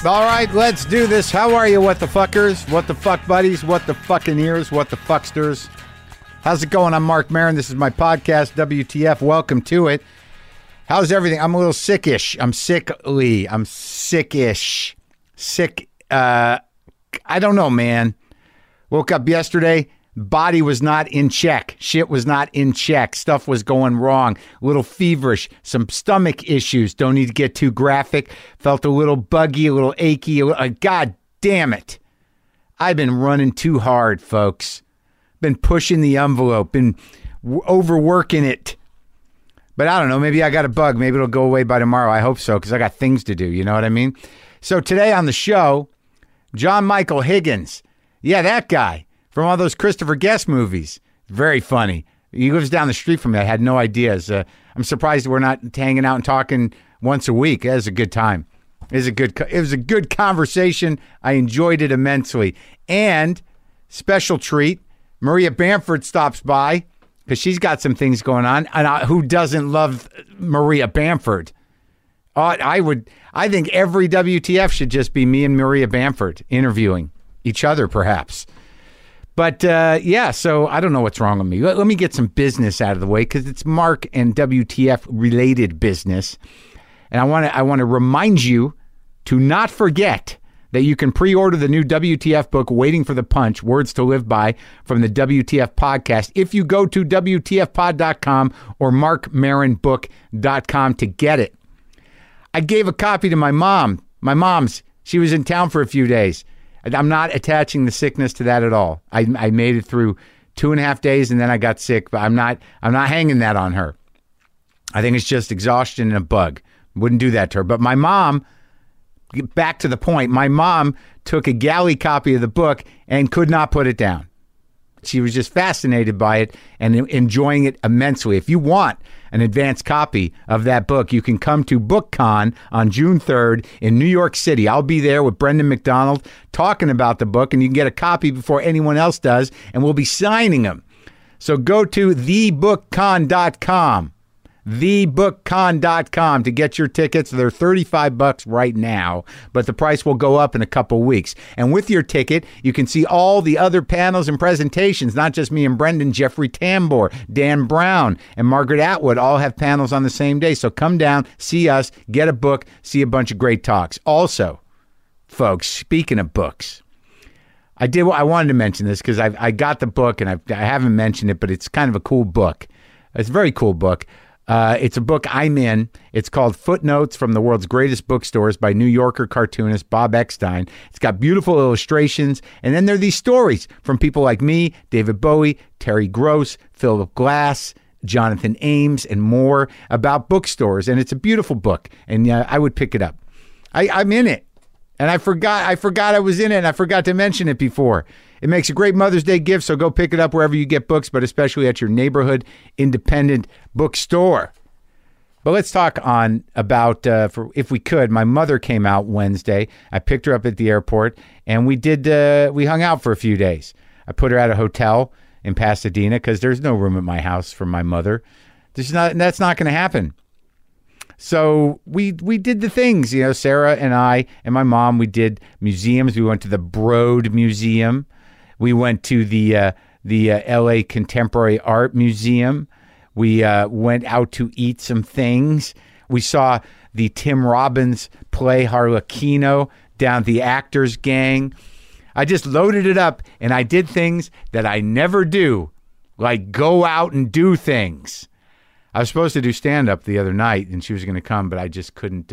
All right, let's do this. How are you, what the fuckers? What the fuck buddies? What the fucking ears? What the fucksters? How's it going? I'm Mark Maron. This is my podcast, WTF. Welcome to it. How's everything? I'm a little sickish. I'm sickly. I'm sickish. Sick. I don't know, man. Woke up yesterday. Body was not in check. Shit was not in check. Stuff was going wrong. A little feverish. Some stomach issues. Don't need to get too graphic. Felt a little buggy, a little achy. God damn it. I've been running too hard, folks. Been pushing the envelope. Been overworking it. But I don't know. Maybe I got a bug. Maybe it'll go away by tomorrow. I hope so, because I got things to do. You know what I mean? So today on the show, John Michael Higgins. Yeah, that guy. From all those Christopher Guest movies. Very funny. He lives down the street from me. I had no ideas. I'm surprised we're not hanging out and talking once a week. That was a good time. It was a good conversation. I enjoyed it immensely. And special treat, Maria Bamford stops by because she's got some things going on. And who doesn't love Maria Bamford? I think every WTF should just be me and Maria Bamford interviewing each other, perhaps. But, yeah, so I don't know what's wrong with me. Let me get some business out of the way because it's Mark and WTF-related business. And I want to remind you to not forget that you can pre-order the new WTF book, Waiting for the Punch, Words to Live By, from the WTF podcast if you go to WTFpod.com or markmaronbook.com to get it. I gave a copy to my mom. My mom's. She was in town for a few days. I'm not attaching the sickness to that at all. I made it through 2.5 days and then I got sick, but I'm not hanging that on her. I think it's just exhaustion and a bug. Wouldn't do that to her. But my mom, back to the point, my mom took a galley copy of the book and could not put it down. She was just fascinated by it and enjoying it immensely. If you want an advanced copy of that book, you can come to BookCon on June 3rd in New York City. I'll be there with Brendan McDonald talking about the book, and you can get a copy before anyone else does, and we'll be signing them. So go to thebookcon.com. thebookcon.com to get your tickets. They're $35 right now, but the price will go up in a couple weeks. And with your ticket, you can see all the other panels and presentations, not just me and Brendan. Jeffrey Tambor, Dan Brown, and Margaret Atwood all have panels on the same day. So come down, see us, get a book, see a bunch of great talks. Also, folks, speaking of books, I wanted to mention this because I got the book and I haven't mentioned it, but it's kind of a cool book. It's a very cool book. It's a book I'm in. It's called Footnotes from the World's Greatest Bookstores by New Yorker cartoonist Bob Eckstein. It's got beautiful illustrations. And then there are these stories from people like me, David Bowie, Terry Gross, Philip Glass, Jonathan Ames, and more about bookstores. And it's a beautiful book. And I would pick it up. I'm in it. And I forgot I was in it, and I forgot to mention it before. It makes a great Mother's Day gift, so go pick it up wherever you get books, but especially at your neighborhood independent bookstore. But let's talk about, if we could, my mother came out Wednesday. I picked her up at the airport, and we hung out for a few days. I put her at a hotel in Pasadena because there's no room at my house for my mother. That's not going to happen. So we did the things, Sarah and I and my mom, we did museums. We went to the Broad Museum. We went to the LA Contemporary Art Museum. We went out to eat some things. We saw the Tim Robbins play Harlequino down at the Actors Gang. I just loaded it up and I did things that I never do, like go out and do things. I was supposed to do stand-up the other night, and she was going to come, but I just couldn't.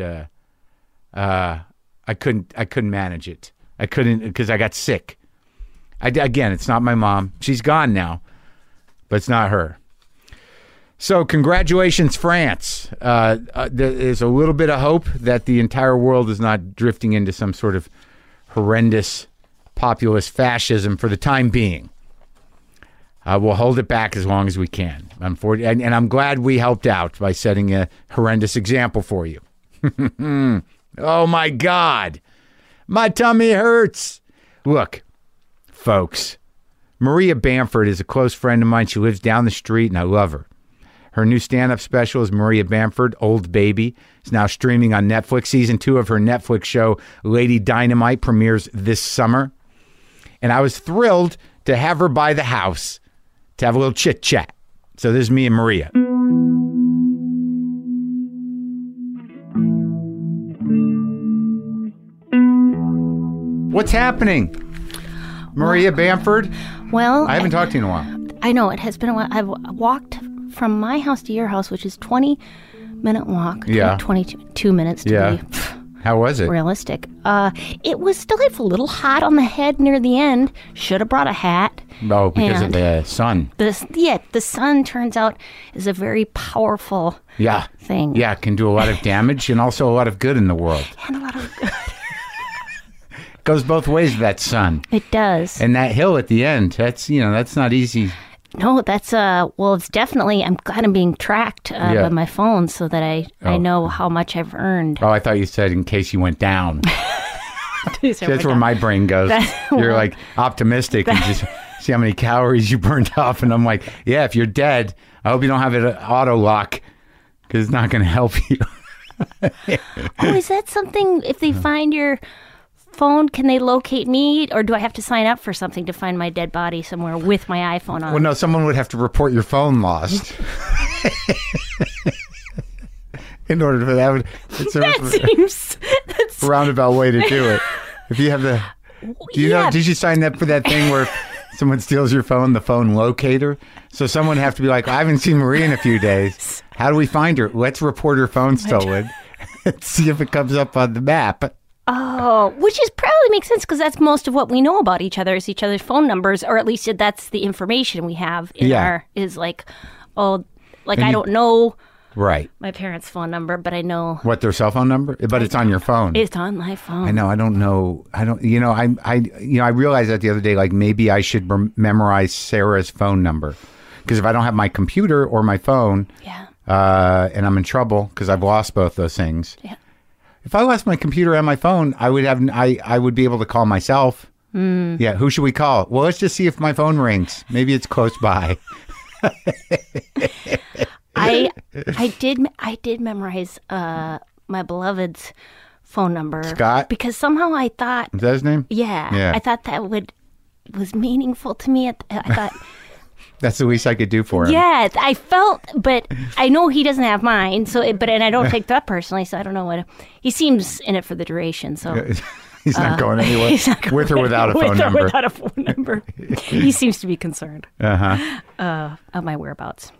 I couldn't manage it. I couldn't because I got sick. Again, it's not my mom. She's gone now, but it's not her. So, congratulations, France. There's a little bit of hope that the entire world is not drifting into some sort of horrendous populist fascism for the time being. We'll hold it back as long as we can. And I'm glad we helped out by setting a horrendous example for you. Oh, my God. My tummy hurts. Look, folks, Maria Bamford is a close friend of mine. She lives down the street, and I love her. Her new stand-up special is Maria Bamford, Old Baby. It's now streaming on Netflix. Season 2 of her Netflix show, Lady Dynamite, premieres this summer. And I was thrilled to have her by the house to have a little chit-chat. So this is me and Maria. What's happening? Maria Bamford? Well, I haven't talked to you in a while. I know, it has been a while. I've walked from my house to your house, which is 20-minute walk. Yeah. 22 minutes to be How was it? realistic. It was delightful. A little hot on the head near the end. Should have brought a hat. Oh, because of And the sun. the sun turns out is a very powerful Yeah. thing. Yeah, it can do a lot of damage and also a lot of good in the world. And a lot of good. Goes both ways, that sun. It does. And that hill at the end, that's not easy. No, that's well, it's definitely. I'm glad I'm being tracked by my phone so that I know how much I've earned. Oh, I thought you said in case you went down. That's where my brain goes. You're like optimistic and just see how many calories you burned off. And I'm like, yeah, if you're dead, I hope you don't have it auto lock because it's not going to help you. Oh, is that something? If they find your phone, can they locate me, or do I have to sign up for something to find my dead body somewhere with my iPhone on? Well, no, someone would have to report your phone lost. In order for that, That's a roundabout way to do it. If you have the, do you know? Did you sign up for that thing where someone steals your phone, the phone locator? So someone would have to be like, I haven't seen Maria in a few days. How do we find her? Let's report her phone stolen. See if it comes up on the map. Oh, which is probably makes sense because that's most of what we know about each other is each other's phone numbers, or at least that's the information we have in our is like, oh, like I don't know right my parents' phone number, but I know what their cell phone number, but it's on your phone. It's on my phone. I know. I don't know. I don't. I realized that the other day. Like maybe I should memorize Sarah's phone number because if I don't have my computer or my phone, and I'm in trouble because I've lost both those things. Yeah. If I lost my computer and my phone, I would be able to call myself. Yeah, who should we call? Well, let's just see if my phone rings. Maybe it's close by. I did memorize my beloved's phone number, Scott, because somehow I thought, is that his name? Yeah. I thought that was meaningful to me. I thought. That's the least I could do for him. Yeah, I felt, but I know he doesn't have mine. So, and I don't take that personally. So I don't know what he seems in it for the duration. So he's not going anywhere. He's not going with or without a phone number. With or without a phone number. He seems to be concerned of my whereabouts.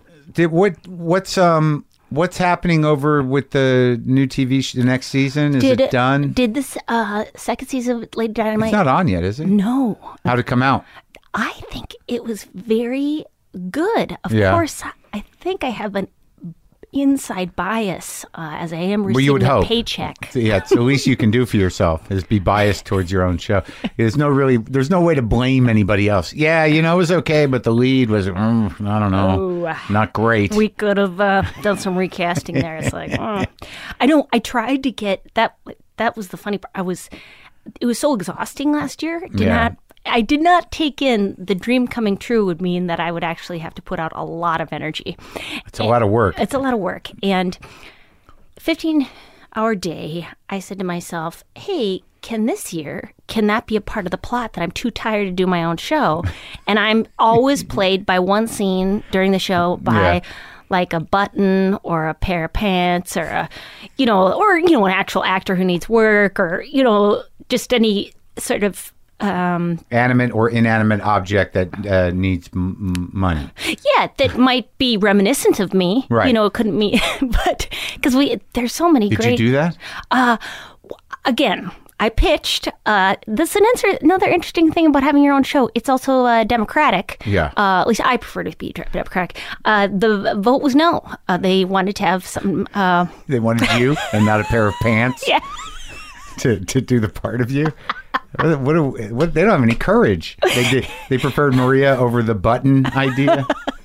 What's happening over with the new TV the next season? Is it done? Did this second season of Lady Dynamite? It's not on yet, is it? No. How'd it come out? I think it was very good. Of course, I think I have an inside bias as I am receiving a paycheck. Yeah, it's the least you can do for yourself is be biased towards your own show. There's no way to blame anybody else. Yeah, it was okay, but the lead was, I don't know, not great. We could have done some recasting there. It's like, I know. I tried to get that. That was the funny part. It was so exhausting last year. I did not take in the dream coming true would mean that I would actually have to put out a lot of energy. It's a lot of work. It's a lot of work. And 15-hour day, I said to myself, hey, can that be a part of the plot that I'm too tired to do my own show? And I'm always played by one scene during the show by like a button or a pair of pants or an actual actor who needs work or, just any sort of animate or inanimate object that needs money. Yeah, that might be reminiscent of me. Right. It couldn't be, but because there's so many great. Did you do that? Again, I pitched. This is another interesting thing about having your own show. It's also democratic. Yeah. At least I prefer to be democratic. The vote was no. They wanted to have some. They wanted you and not a pair of pants. Yeah. To do the part of you. What? They don't have any courage. They preferred Maria over the button idea.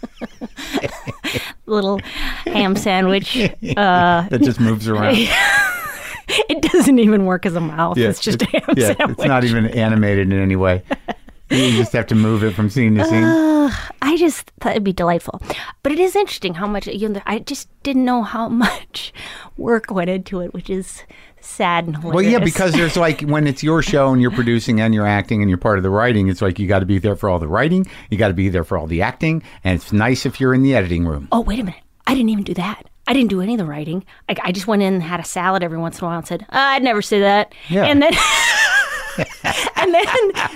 Little ham sandwich that just moves around. It doesn't even work as a mouth. Yeah, it's just a ham sandwich. It's not even animated in any way. You just have to move it from scene to scene. I just thought it'd be delightful. But it is interesting how much, I just didn't know how much work went into it, which is sad and hilarious. Well, yeah, because there's like, when it's your show and you're producing and you're acting and you're part of the writing, it's like you got to be there for all the writing, you got to be there for all the acting, and it's nice if you're in the editing room. Oh, wait a minute. I didn't even do that. I didn't do any of the writing. I just went in and had a salad every once in a while and said, I'd never say that. Yeah. And then... and then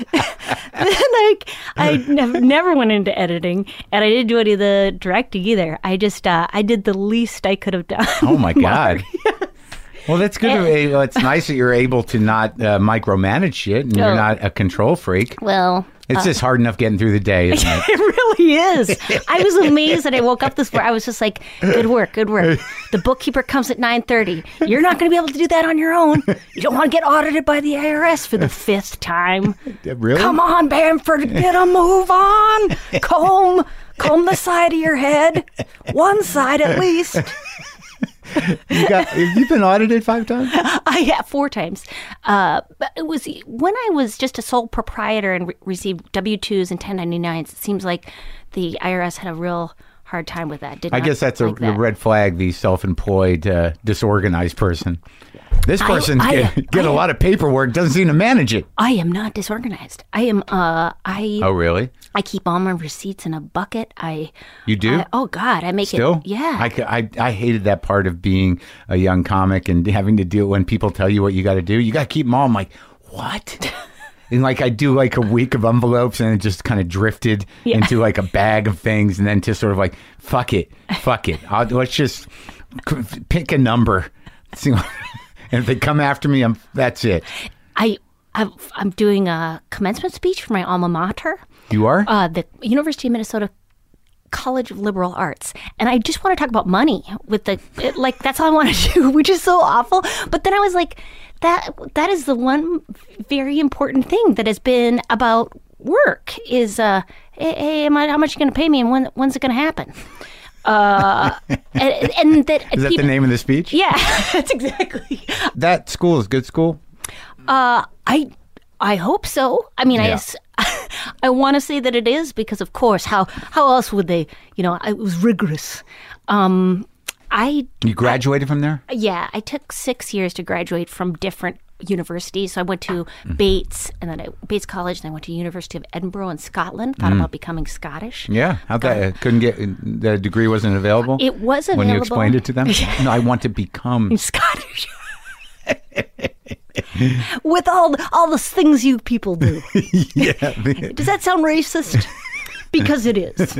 I never went into editing, and I didn't do any of the directing either. I just I did the least I could have done. Oh my God! Well, that's good. It's nice that you're able to not micromanage shit, and you're not a control freak. Well, it's just hard enough getting through the day, isn't it? It really is. I was amazed that I woke up this morning. I was just like, good work, good work. The bookkeeper comes at 9:30. You're not going to be able to do that on your own. You don't want to get audited by the IRS for the 5th time. Really? Come on, Bamford, get a move on. Comb the side of your head. One side at least. Have you been audited 5 times? Yeah, 4 times. But it was when I was just a sole proprietor and received W-2s and 1099s. It seems like the IRS had a real hard time with that. I guess that's the red flag, the self-employed, disorganized person. This person get a lot of paperwork, doesn't seem to manage it. I am not disorganized. I am, Oh, really? I keep all my receipts in a bucket. You do? Oh, God, I make Still? it. Yeah. I hated that part of being a young comic and having to deal when people tell you what you got to do. You got to keep them all. I'm like, what? And like I do like a week of envelopes, and it just kind of drifted into like a bag of things, and then just sort of like, fuck it. Let's just pick a number. And if they come after me, that's it. I'm doing a commencement speech for my alma mater. You are? The University of Minnesota College of Liberal Arts. And I just want to talk about money with that's all I want to do, which is so awful. But then I was like, that is the one very important thing that has been about work is, hey, how much are you going to pay me, and when's it going to happen? And that is that the name of the speech? Yeah, that's exactly. That school is good school? I hope so. I mean, yeah. I want to say that it is because, of course, how else would they? It was rigorous. You graduated from there? Yeah, I took 6 years to graduate from different universities. So I went to Bates, and then Bates College, and I went to University of Edinburgh in Scotland. Thought about becoming Scottish. Yeah, how'd that? Couldn't get the degree wasn't available. It was available when you explained it to them. No, I want to become Scottish. With all the things you people do. Yeah. Does that sound racist? Because it is.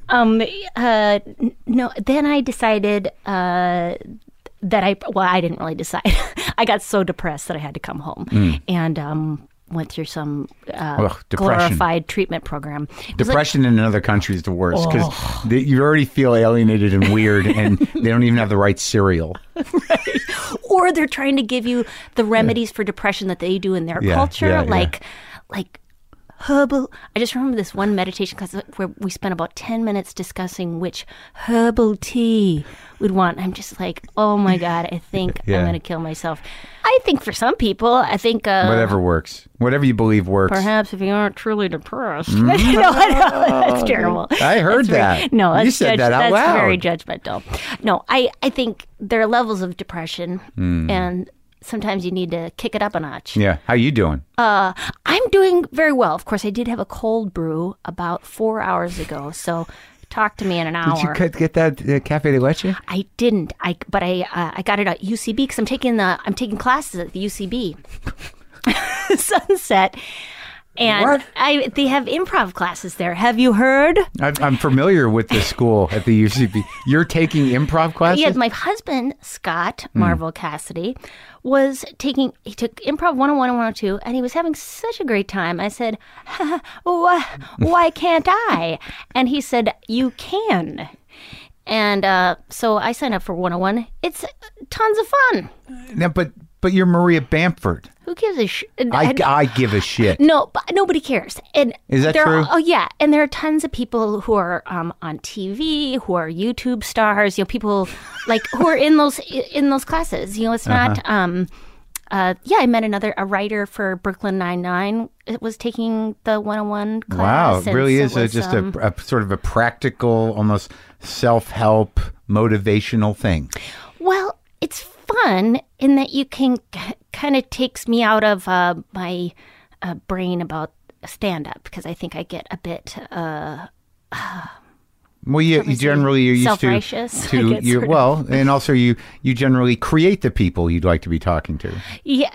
No. Then I decided that I didn't really decide. I got so depressed that I had to come home and went through some glorified treatment program. Depression in another country is the worst because you already feel alienated and weird, and they don't even have the right cereal. Right. Or they're trying to give you the remedies for depression that they do in their culture, like herbal. I just remember this one meditation class where we spent about 10 minutes discussing which herbal tea we'd want. I'm just like, oh my God, I think I'm going to kill myself. I think for some people, whatever works. Whatever you believe works. Perhaps if you aren't truly depressed. No, that's terrible. I heard that. No, you said that out loud. That's very judgmental. No, I think there are levels of depression, and sometimes you need to kick it up a notch. Yeah. How you doing? I'm doing very well. Of course, I did have a cold brew about 4 hours ago, so talk to me in an hour. Did you get that Cafe de Leche? I didn't. But I got it at UCB because I'm taking classes at the UCB Sunset. And they have improv classes there. Have you heard? I'm familiar with the school at the UCB. You're taking improv classes? Yes, my husband, Scott Marvel Cassidy, he took improv 101 and 102, and he was having such a great time. I said, why can't I? And he said, you can. And so I signed up for 101. It's tons of fun. Now, but you're Maria Bamford. Who gives a shit? I give a shit. No, but nobody cares. And is that true? Oh yeah, and there are tons of people who are on TV, who are YouTube stars. People like who are in those classes. It's not. I met a writer for Brooklyn Nine-Nine. It was taking the 101 class. Wow, it and really so is it was, just a sort of a practical, almost self-help, motivational thing. Well, it's fun in that you can kind of takes me out of my brain about stand-up because I think I get a bit well, you generally are used self-righteous, to and also you generally create the people you'd like to be talking to. Yeah.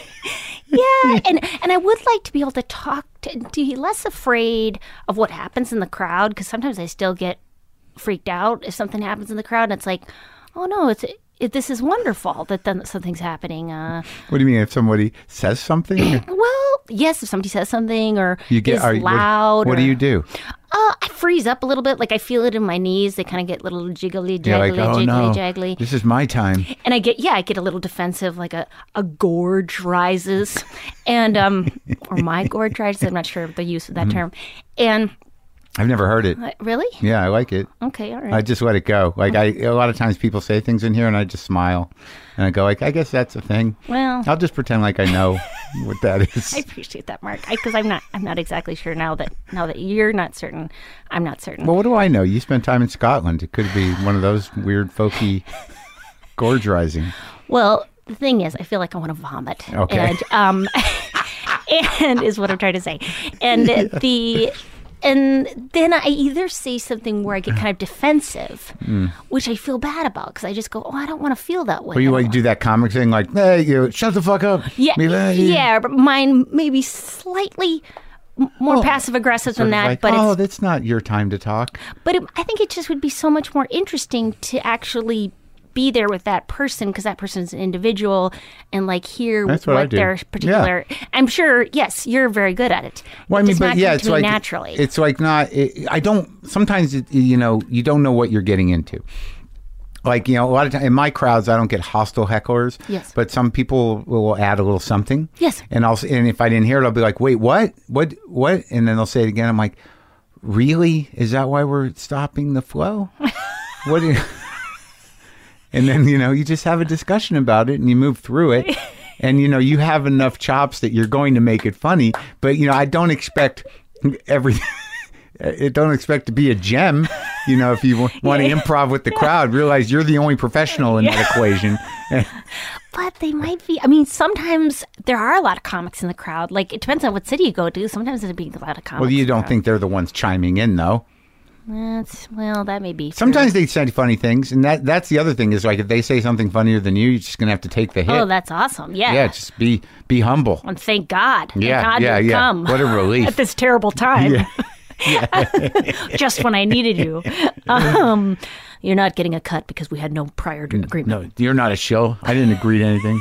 Yeah, and I would like to be able to be less afraid of what happens in the crowd, because sometimes I still get freaked out if something happens in the crowd, and it's like, oh no, this is wonderful that then something's happening. What do you mean if somebody says something? Well, yes, if somebody says something or is loud. What do you do? I freeze up a little bit. Like I feel it in my knees. They kind of get a little jiggly, jaggly. This is my time. And I get a little defensive, like a gorge rises, and or my gorge rises. I'm not sure of the use of that term. And I've never heard it. Really? Yeah, I like it. Okay, all right. I just let it go. Like a lot of times people say things in here, and I just smile, and I go like, I guess that's a thing. Well, I'll just pretend like I know what that is. I appreciate that, Mark, because I'm not exactly sure now that you're not certain. I'm not certain. Well, what do I know? You spent time in Scotland. It could be one of those weird, folky gorge rising. Well, the thing is, I feel like I want to vomit. Okay. And, and is what I'm trying to say, and And then I either say something where I get kind of defensive, which I feel bad about because I just go, I don't want to feel that way. Or you do that comic thing like, hey, shut the fuck up. Yeah, but mine may be slightly more passive aggressive than that. Like, but that's not your time to talk. But I think it just would be so much more interesting to actually be there with that person, because that person is an individual, and like hear what their particular. Yeah. I'm sure. Yes, you're very good at it. Well, I mean, but yeah, it's like naturally. It's like not. I don't. Sometimes you don't know what you're getting into. Like, a lot of times in my crowds, I don't get hostile hecklers. Yes. But some people will add a little something. Yes. And if I didn't hear it, I'll be like, wait, what? And then they'll say it again. I'm like, really? Is that why we're stopping the flow? What? And then, you just have a discussion about it and you move through it. And, you have enough chops that you're going to make it funny. But, I don't expect everything. Don't expect to be a gem. If you want to improv with the crowd, realize you're the only professional in that equation. But they might be. I mean, sometimes there are a lot of comics in the crowd. Like, it depends on what city you go to. Sometimes there'll be a lot of comics. Well, you don't think they're the ones chiming in, though. That may be true. Sometimes they say funny things, and that's the other thing is like if they say something funnier than you're just gonna have to take the hit. Oh, that's awesome! Yeah, yeah, just be humble. And thank God. Yeah, God yeah. Come what a relief at this terrible time. Yeah. Just when I needed you. You're not getting a cut because we had no prior agreement. No, you're not a shill. I didn't agree to anything.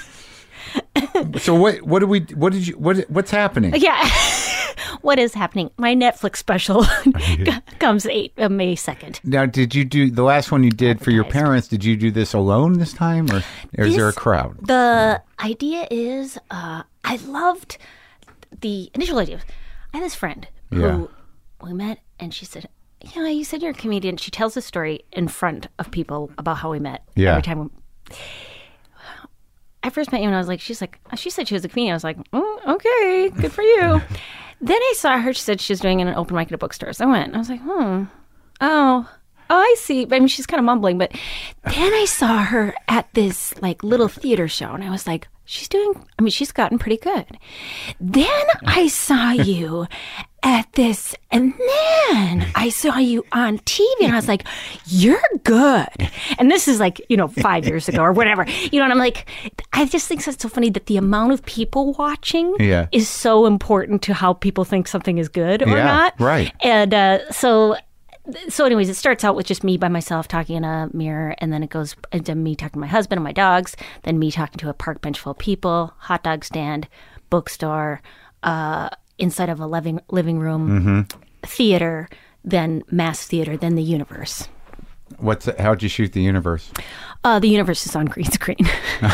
So what's happening? Yeah. What is happening? My Netflix special comes May 2nd. Now, did you do the last one you did for your parents? Did you do this alone this time, or is there a crowd? The idea is, I loved the initial idea. I had this friend who we met, and she said, you said you're a comedian. She tells a story in front of people about how we met. Yeah. Every time I first met you, and I was like, she said she was a comedian. I was like, okay, good for you. Then I saw her. She said she was doing an open mic at a bookstore. So I went. I was like, oh, I see. I mean, she's kind of mumbling. But then I saw her at this like little theater show, and I was like, she's gotten pretty good. Then I saw you at this, and then I saw you on TV, and I was like, you're good. And this is like, 5 years ago or whatever. And I'm like, I just think that's so funny that the amount of people watching is so important to how people think something is good or not. Right. And so anyways, it starts out with just me by myself talking in a mirror, and then it goes into me talking to my husband and my dogs, then me talking to a park bench full of people, hot dog stand, bookstore, inside of a living room, theater, then mass theater, then the universe. How'd you shoot the universe? The universe is on green screen.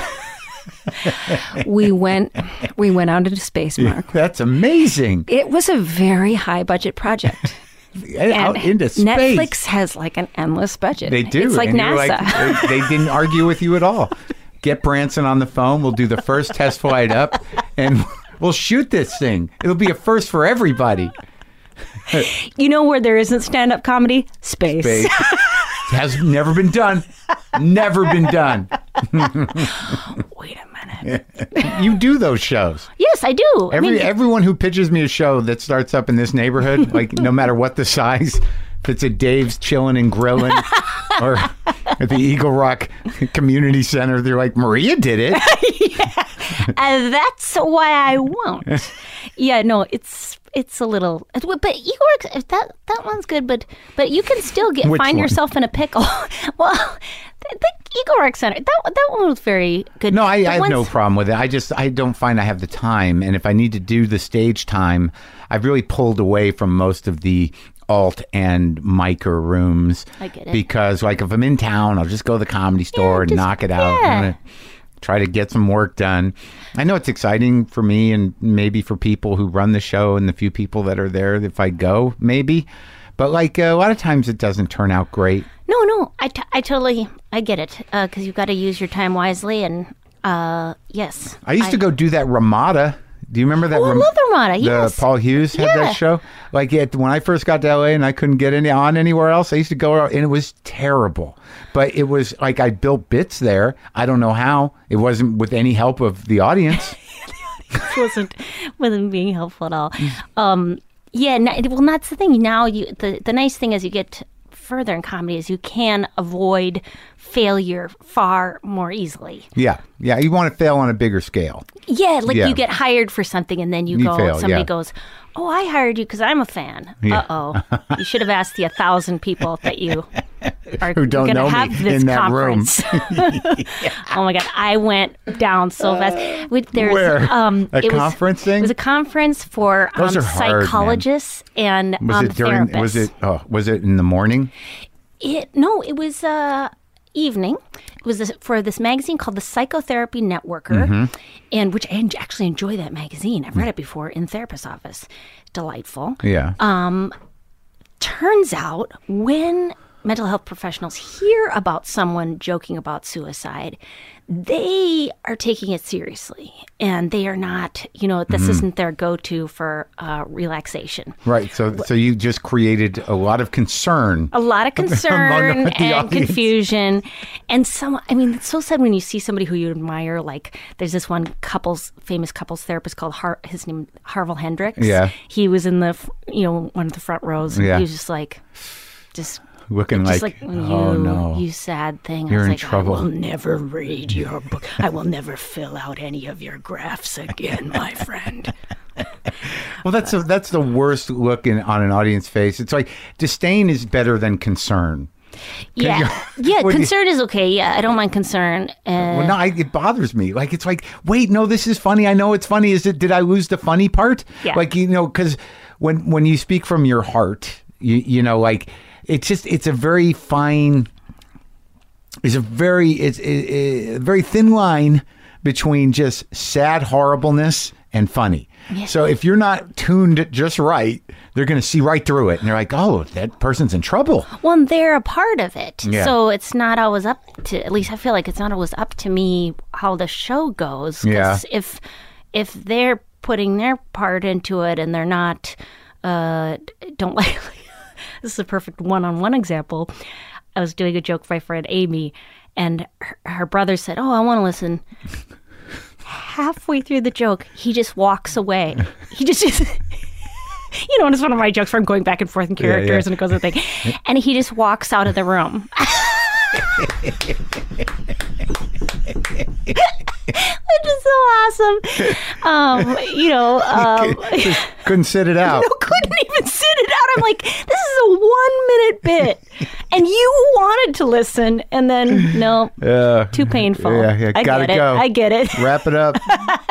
We went out into space, Mark. That's amazing. It was a very high budget project. Out into space. Netflix has like an endless budget. They do. It's like and NASA. they didn't argue with you at all. Get Branson on the phone. We'll do the first test flight up, and we'll shoot this thing. It'll be a first for everybody. You know where there isn't stand-up comedy? Space. Has never been done. Never been done. Wait a minute. You do those shows. Yes, I do. Everyone who pitches me a show that starts up in this neighborhood, like no matter what the size, if it's at Dave's Chillin' and Grillin' or at the Eagle Rock Community Center, they're like, Maria did it. Yeah. That's why I won't. Yeah, no, it's a little, but Eagle Rock, that one's good, but you can still find yourself in a pickle. Well, the Eagle Rock Center, that one was very good. No, I have no problem with it. I don't find I have the time, and if I need to do the stage time, I've really pulled away from most of the alt and micro rooms. I get it. Because like if I'm in town, I'll just go to the Comedy Store and knock it out. Yeah. I'm gonna try to get some work done. I know it's exciting for me and maybe for people who run the show and the few people that are there if I go, maybe. But like a lot of times it doesn't turn out great. No, I totally, I get it. Because you've got to use your time wisely and yes. I used to go do that Ramada. Do you remember that? Oh, I love the Ramada, yes. Paul Hughes had that show. Like when I first got to LA and I couldn't get on anywhere else, I used to go out and it was terrible. But it was like I built bits there. I don't know how. It wasn't with any help of the audience. wasn't being helpful at all. Well, that's the thing. Now the nice thing as you get further in comedy is you can avoid failure far more easily. Yeah. You want to fail on a bigger scale. Yeah, you get hired for something and then you go, fail, somebody goes, oh, I hired you because I'm a fan. Yeah. Uh-oh. You should have asked the 1,000 people that you are who don't going to know have me this in that conference. Oh my God, I went down so fast. Where? A conference thing? It was a conference for Those are hard, psychologists and therapists. Was it in the morning? It was evening. It was for this magazine called the Psychotherapy Networker, and which I actually enjoy that magazine. I've read it before in therapist's office. Delightful. Yeah. Turns out when mental health professionals hear about someone joking about suicide, they are taking it seriously, and they are not, this isn't their go-to for relaxation. Right. So you just created a lot of concern. A lot of concern and audience. Confusion. And it's so sad when you see somebody who you admire, like there's this one famous couples therapist called his name, Harville Hendricks. Yeah. He was in the, one of the front rows. And he was just looking just like, oh no, you sad thing. You're I was in like, trouble. I will never read your book. I will never fill out any of your graphs again, my friend. Well, that's the worst look on an audience face. It's like disdain is better than concern. Yeah. Concern is okay. Yeah, I don't mind concern. It bothers me. Like it's like, wait, no, this is funny. I know it's funny. Did I lose the funny part? Yeah. Like because when you speak from your heart, like. It's a very fine. It's a very thin line between just sad horribleness and funny. Yeah. So if you're not tuned just right, they're going to see right through it, and they're like, "Oh, that person's in trouble." Well, and they're a part of it, yeah. So it's not always up to. At least I feel like it's not always up to me how the show goes. Yeah. If they're putting their part into it and they're not, don't like. This is a perfect one-on-one example. I was doing a joke for my friend Amy, and her brother said, oh, I want to listen. Halfway through the joke, he just walks away. He just and it's one of my jokes where I'm going back and forth in characters and it goes a thing. And he just walks out of the room. Which is so awesome. Just couldn't sit it out. No, couldn't even sit it out. I'm like, this is a 1-minute bit. And you wanted to listen, and then, no, too painful. Yeah, gotta go. I get it. Wrap it up.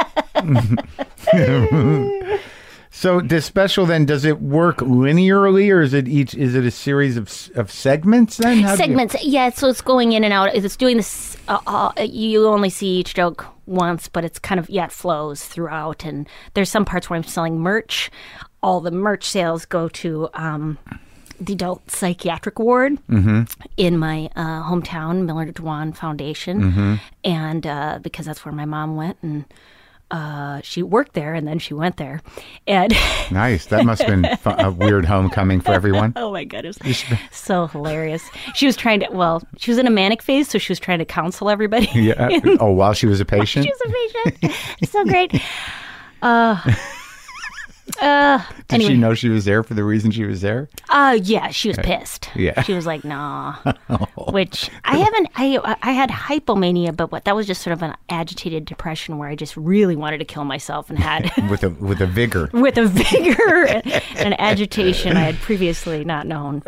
So this special then, does it work linearly, or is it a series of segments then? Segments, yeah. So it's going in and out. It's doing this. You only see each joke once, but it's kind of it flows throughout. And there's some parts where I'm selling merch. All the merch sales go to the adult psychiatric ward in my hometown, Miller DeWan Foundation. And because that's where my mom went, and she worked there, and then she went there. And Nice. That must have been a weird homecoming for everyone. oh my God, it was so hilarious. She was trying to, well, she was in a manic phase, so she was trying to counsel everybody. Yeah. Oh, while she was a patient? She was a patient. So great. Did she know she was there for the reason she was there? Yeah, she was pissed. Yeah. She was like, nah. Which I had hypomania, but that was just sort of an agitated depression where I just really wanted to kill myself and had With a vigor. with a vigor and agitation I had previously not known.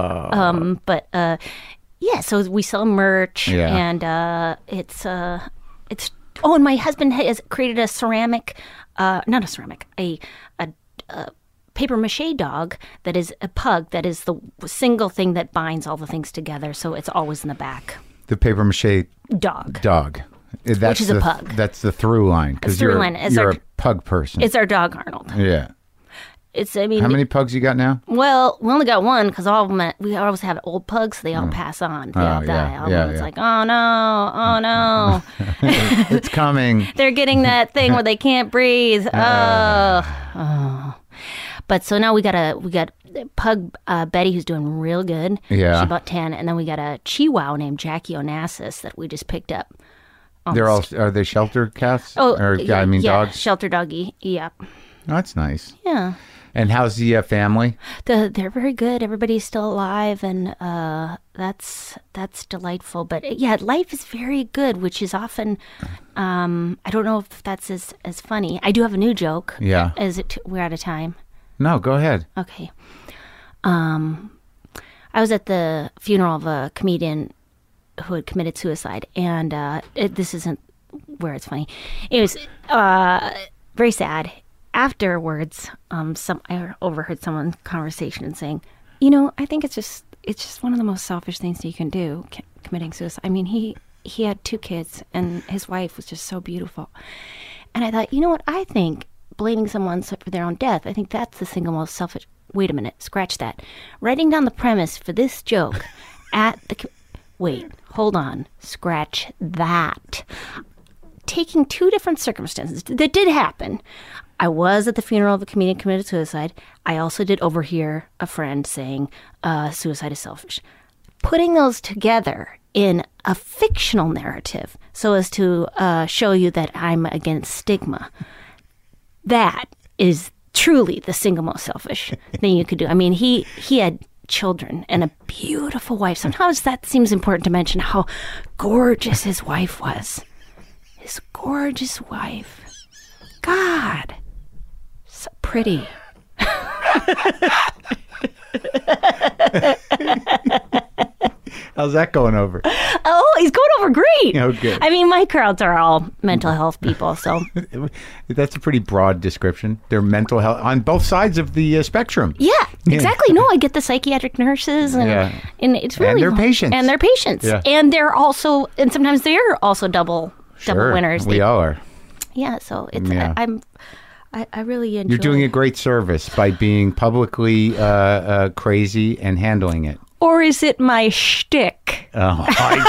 Yeah, so we sell merch, and it's oh, and my husband has created a ceramic, not a ceramic, a paper mache dog that is a pug that is the single thing that binds all the things together, so it's always in the back. The paper mache Dog. That's Which is a pug. That's the through line, because you're a pug person. It's our dog, Arnold. Yeah. I mean, how many pugs you got now? Well, we only got one because all of them, we always have old pugs, so they all pass on. They all die. It's like, oh no. It's coming. They're getting that thing where they can't breathe. But so now we got pug Betty, who's doing real good. Yeah. She's about 10, and then we got a Chihuahua named Jackie Onassis that we just picked up. Are they shelter cats? Dogs. Shelter doggy. Yeah. Oh, that's nice. Yeah. And how's the family? They're very good. Everybody's still alive, and that's delightful. But yeah, life is very good, which is often I don't know if that's as funny. I do have a new joke. Yeah. We're out of time? No, go ahead. Okay. I was at the funeral of a comedian who had committed suicide, and this isn't where it's funny. It was very sad. Afterwards, I overheard someone's conversation and saying, I think it's just one of the most selfish things you can do, committing suicide. I mean, he had 2 kids, and his wife was just so beautiful. And I thought, you know what? I think blaming someone for their own death, I think that's the single most selfish. Wait a minute, scratch that. Writing down the premise for this joke wait, hold on, scratch that. Taking 2 different circumstances that did happen. I was at the funeral of a comedian committed suicide. I also did overhear a friend saying suicide is selfish. Putting those together in a fictional narrative so as to show you that I'm against stigma, that is truly the single most selfish thing you could do. I mean, he had children and a beautiful wife. Sometimes that seems important to mention how gorgeous his wife was. His gorgeous wife. God. So pretty. How's that going over? Oh, he's going over great. Oh, good. I mean, my crowds are all mental health people, so. That's a pretty broad description. They're mental health on both sides of the spectrum. Yeah, exactly. No, I get the psychiatric nurses, and it's really. And their patients. And their patients. Yeah. And they're also, and sometimes they're also double winners. We all are. Yeah, so it's, I really enjoy. You're doing a great service by being publicly crazy and handling it. Or is it my shtick? Oh,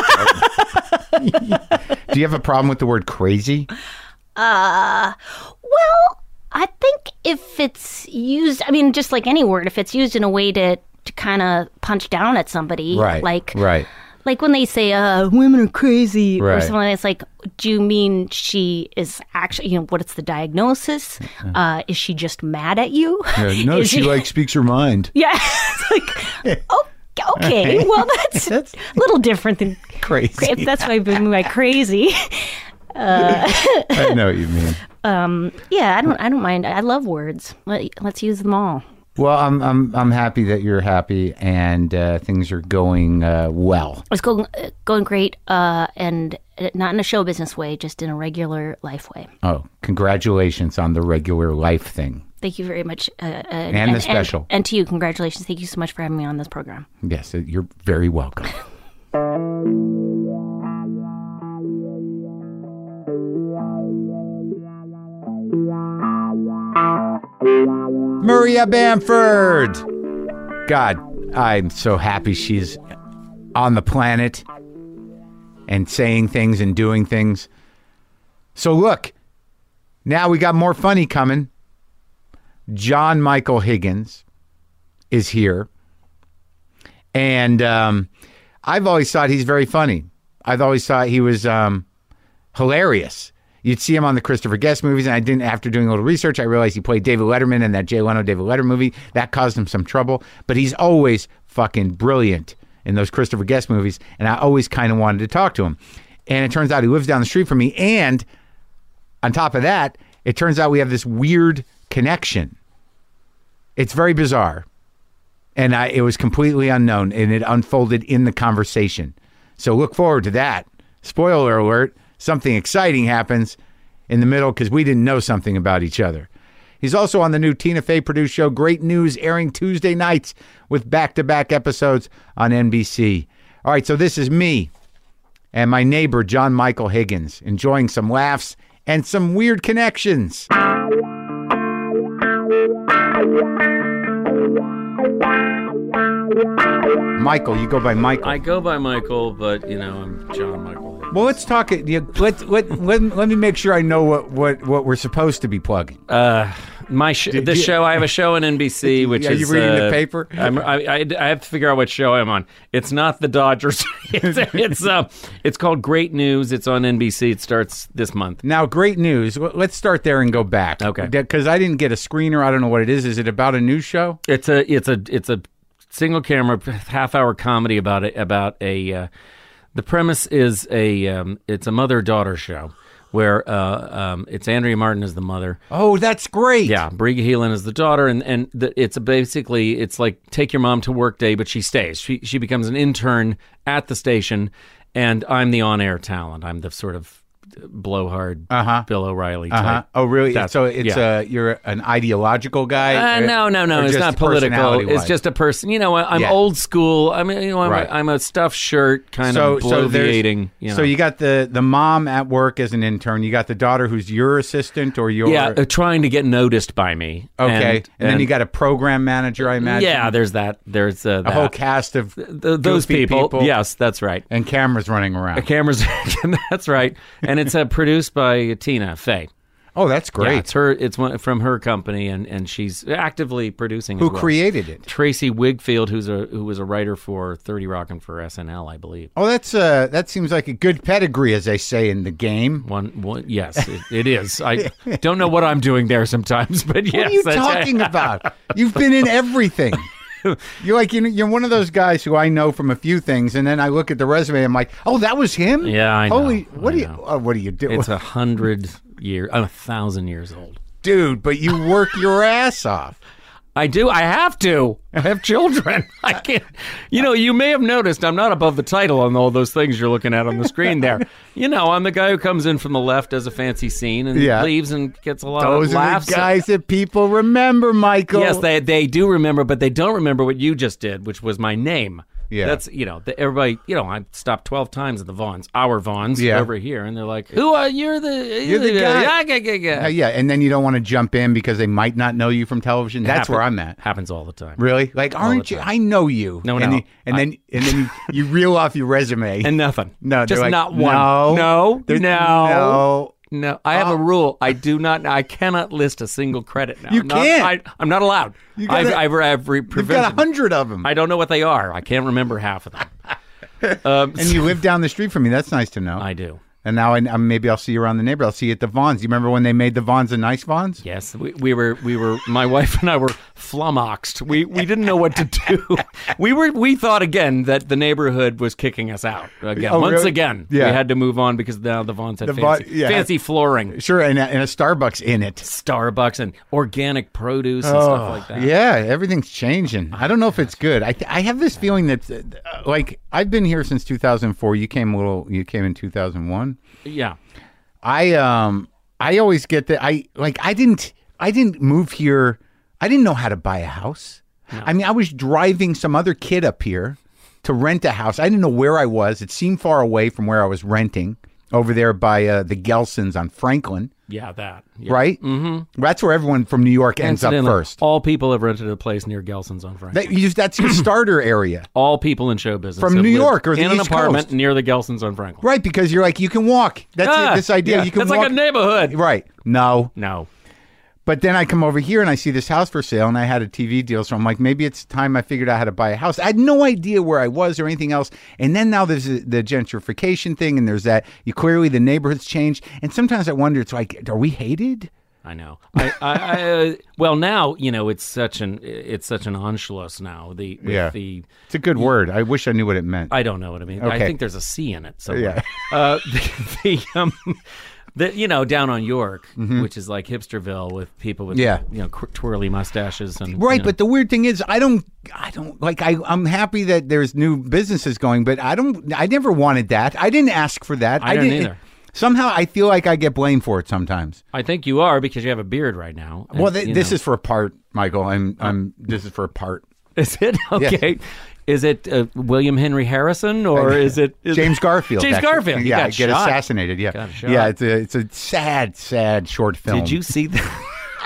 do you have a problem with the word crazy? Well, I think if it's used, I mean, just like any word, if it's used in a way to kind of punch down at somebody, right? Like when they say women are crazy right. or something, it's like, do you mean she is actually, what's the diagnosis? Is she just mad at you? Yeah, no, she speaks her mind. Yeah. It's like, okay, well, that's a little different than crazy. If that's what I mean by crazy. I know what you mean. Yeah, I don't mind. I love words. Let's use them all. Well, I'm happy that you're happy and things are going well. It's going great, and not in a show business way, just in a regular life way. Oh, congratulations on the regular life thing. Thank you very much. And the special. And to you, congratulations. Thank you so much for having me on this program. Yes, you're very welcome. Maria Bamford. God, I'm so happy she's on the planet and saying things and doing things. So look, now we got more funny coming. John Michael Higgins is here. And I've always thought he's very funny. I've always thought he was hilarious. You'd see him on the Christopher Guest movies, and I didn't. After doing a little research, I realized he played David Letterman in that Jay Leno David Letterman movie. That caused him some trouble, but he's always fucking brilliant in those Christopher Guest movies, and I always kind of wanted to talk to him. And it turns out he lives down the street from me, and on top of that, it turns out we have this weird connection. It's very bizarre, and it was completely unknown, and it unfolded in the conversation. So look forward to that. Spoiler alert. Something exciting happens in the middle because we didn't know something about each other. He's also on the new Tina Fey produced show, Great News, airing Tuesday nights with back-to-back episodes on NBC. All right, so this is me and my neighbor, John Michael Higgins, enjoying some laughs and some weird connections. Michael, you go by Michael. I go by Michael, but, I'm John Michael. Well, let's talk it. Let me make sure I know what we're supposed to be plugging. I have a show on NBC, which are you reading the paper? I have to figure out what show I'm on. It's not the Dodgers. It's called Great News. It's on NBC. It starts this month. Now, Great News. Let's start there and go back. Okay. Because I didn't get a screener. I don't know what it is. Is it about a news show? It's a single camera half-hour comedy about a. The premise is it's a mother-daughter show where it's Andrea Martin as the mother. Oh, that's great. Yeah, Brie Heelan is the daughter, and it's like take your mom to work day, but she stays. She becomes an intern at the station, and I'm the on-air talent. I'm the sort of blowhard Bill O'Reilly type. Oh, really? So it's you're an ideological guy? No. It's not political. It's just a person. I'm old school. I mean, I'm a stuffed shirt kind of bloviating. So you got the mom at work as an intern. You got the daughter who's your assistant or your... Yeah, trying to get noticed by me. Okay. And then you got a program manager, I imagine? Yeah, there's that. There's a whole cast of those people. Yes, that's right. And cameras running around. That's right. And it's produced by Tina Fey. Oh, that's great. Yeah, it's her. It's from her company, and she's actively producing. Who created it? Tracy Wigfield, who was a writer for 30 Rock and for SNL, I believe. Oh, that seems like a good pedigree, as they say in the game. Yes, it is. I don't know what I'm doing there sometimes, but yes. What are you talking about? You've been in everything. You're one of those guys who I know from a few things, and then I look at the resume. I'm like, oh, that was him. Yeah, I know. What do you do? It's 100 years, 1,000 years old, dude. But you work your ass off. I do. I have to. I have children. I can't. You may have noticed I'm not above the title on all those things you're looking at on the screen there. I'm the guy who comes in from the left, does a fancy scene, and leaves and gets a lot of laughs. Those are the guys that people remember, Michael. Yes, they do remember, but they don't remember what you just did, which was my name. Yeah. That's, everybody, I stopped 12 times at the Vons, our Vons over here, and they're like, who are you're the guy. Yeah, and then you don't want to jump in because they might not know you from television. That's where I'm at. Happens all the time. Really? Like, aren't you? I know you. No. Then you reel off your resume. And nothing. No, just like, not one. No. I have a rule. I cannot list a single credit now. You can't. I'm not allowed. You've got 100 of them. I don't know what they are. I can't remember half of them. And you live down the street from me. That's nice to know. I do. And now maybe I'll see you around the neighborhood. I'll see you at the Vons. You remember when they made the Vons a nice Vons? Yes, we were. My wife and I were flummoxed. We didn't know what to do. We thought again that the neighborhood was kicking us out again. Oh, Once really? again, Yeah. we had to move on because now the Vons had fancy flooring. Sure, and a Starbucks in it. Starbucks and organic produce and stuff like that. Yeah, everything's changing. I don't know if it's good. I have this feeling that like I've been here since 2004. You came in 2001. Yeah. I always get that I didn't move here. I didn't know how to buy a house. No. I mean, I was driving some other kid up here to rent a house. I didn't know where I was. It seemed far away from where I was renting. over there by the Gelsons on Franklin, Yeah, that. Yeah. right? Mm-hmm. That's where everyone from New York ends up Incidentally, first. all people have rented a place near Gelson's on Franklin. That's your starter area. All people in show business From have New lived York or the in an East apartment Coast. near the Gelsons on Franklin. Right, because you're like, you can walk. That's it, this idea. Yeah, You can that's walk. like a neighborhood. Right. No. No. But then I come over here and I see this house for sale, and I had a TV deal, so I'm like, maybe it's time I figured out how to buy a house. I had no idea where I was or anything else. And then now there's the gentrification thing, and there's that. Clearly the neighborhood's changed. And sometimes I wonder, it's like, are we hated? I know. Well, now it's such an Anschluss now. It's a good word. I wish I knew what it meant. I don't know what I mean. I Okay. think there's a C in it somewhere. Yeah. Down on York, which is like Hipsterville with people with twirly mustaches and Right, but the weird thing is, I don't like. I'm happy that there's new businesses going, but I never wanted that. I didn't ask for that. I didn't either. Somehow, I feel like I get blamed for it sometimes. I think you are because you have a beard right now. Well, this is for a part, Michael. This is for a part. Is it okay? Yeah. Is it William Henry Harrison or is it James Garfield? James Garfield. Yeah, got get shot. assassinated. Yeah, Got shot. Yeah. It's a sad short film. Did you see that?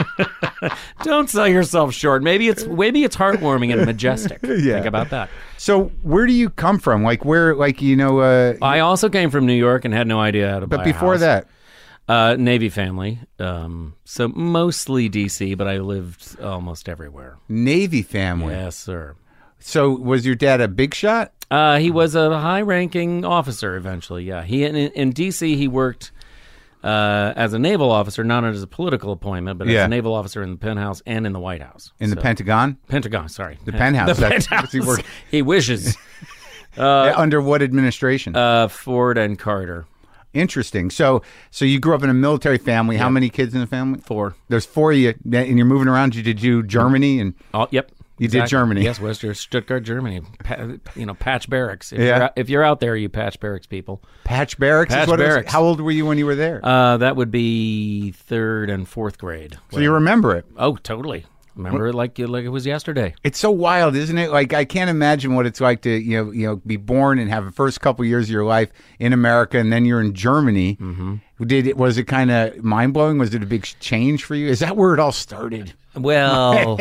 Don't sell yourself short. Maybe it's heartwarming and majestic. Yeah. Think about that. So where do you come from? Like where? Like I also came from New York and had no idea how to buy but before a house. that. Navy family, so mostly D.C., but I lived almost everywhere. Navy family. Yes, sir. So was your dad a big shot? He was a high-ranking officer eventually, yeah. In D.C., he worked as a naval officer, not as a political appointment, but as a naval officer in the penthouse and in the White House. In the Pentagon? Pentagon, sorry. The penthouse. The penthouse. He wishes. Under what administration? Ford and Carter. Interesting. So you grew up in a military family. How many kids in the family? 4. There's 4 of you, and you're moving around. Did you Germany and? Oh, yep. You did Germany. Yes, Western Stuttgart, Germany. Patch Barracks. Yeah. If you're out there, you Patch Barracks people. Patch Barracks? Patch is what it was? Barracks. How old were you when you were there? That would be 3rd and 4th grade. So you remember it? Oh, totally. Remember it like it was yesterday. It's so wild, isn't it? Like I can't imagine what it's like to be born and have the first couple years of your life in America, and then you're in Germany. Mm-hmm. Was it kind of mind blowing? Was it a big change for you? Is that where it all started? Well,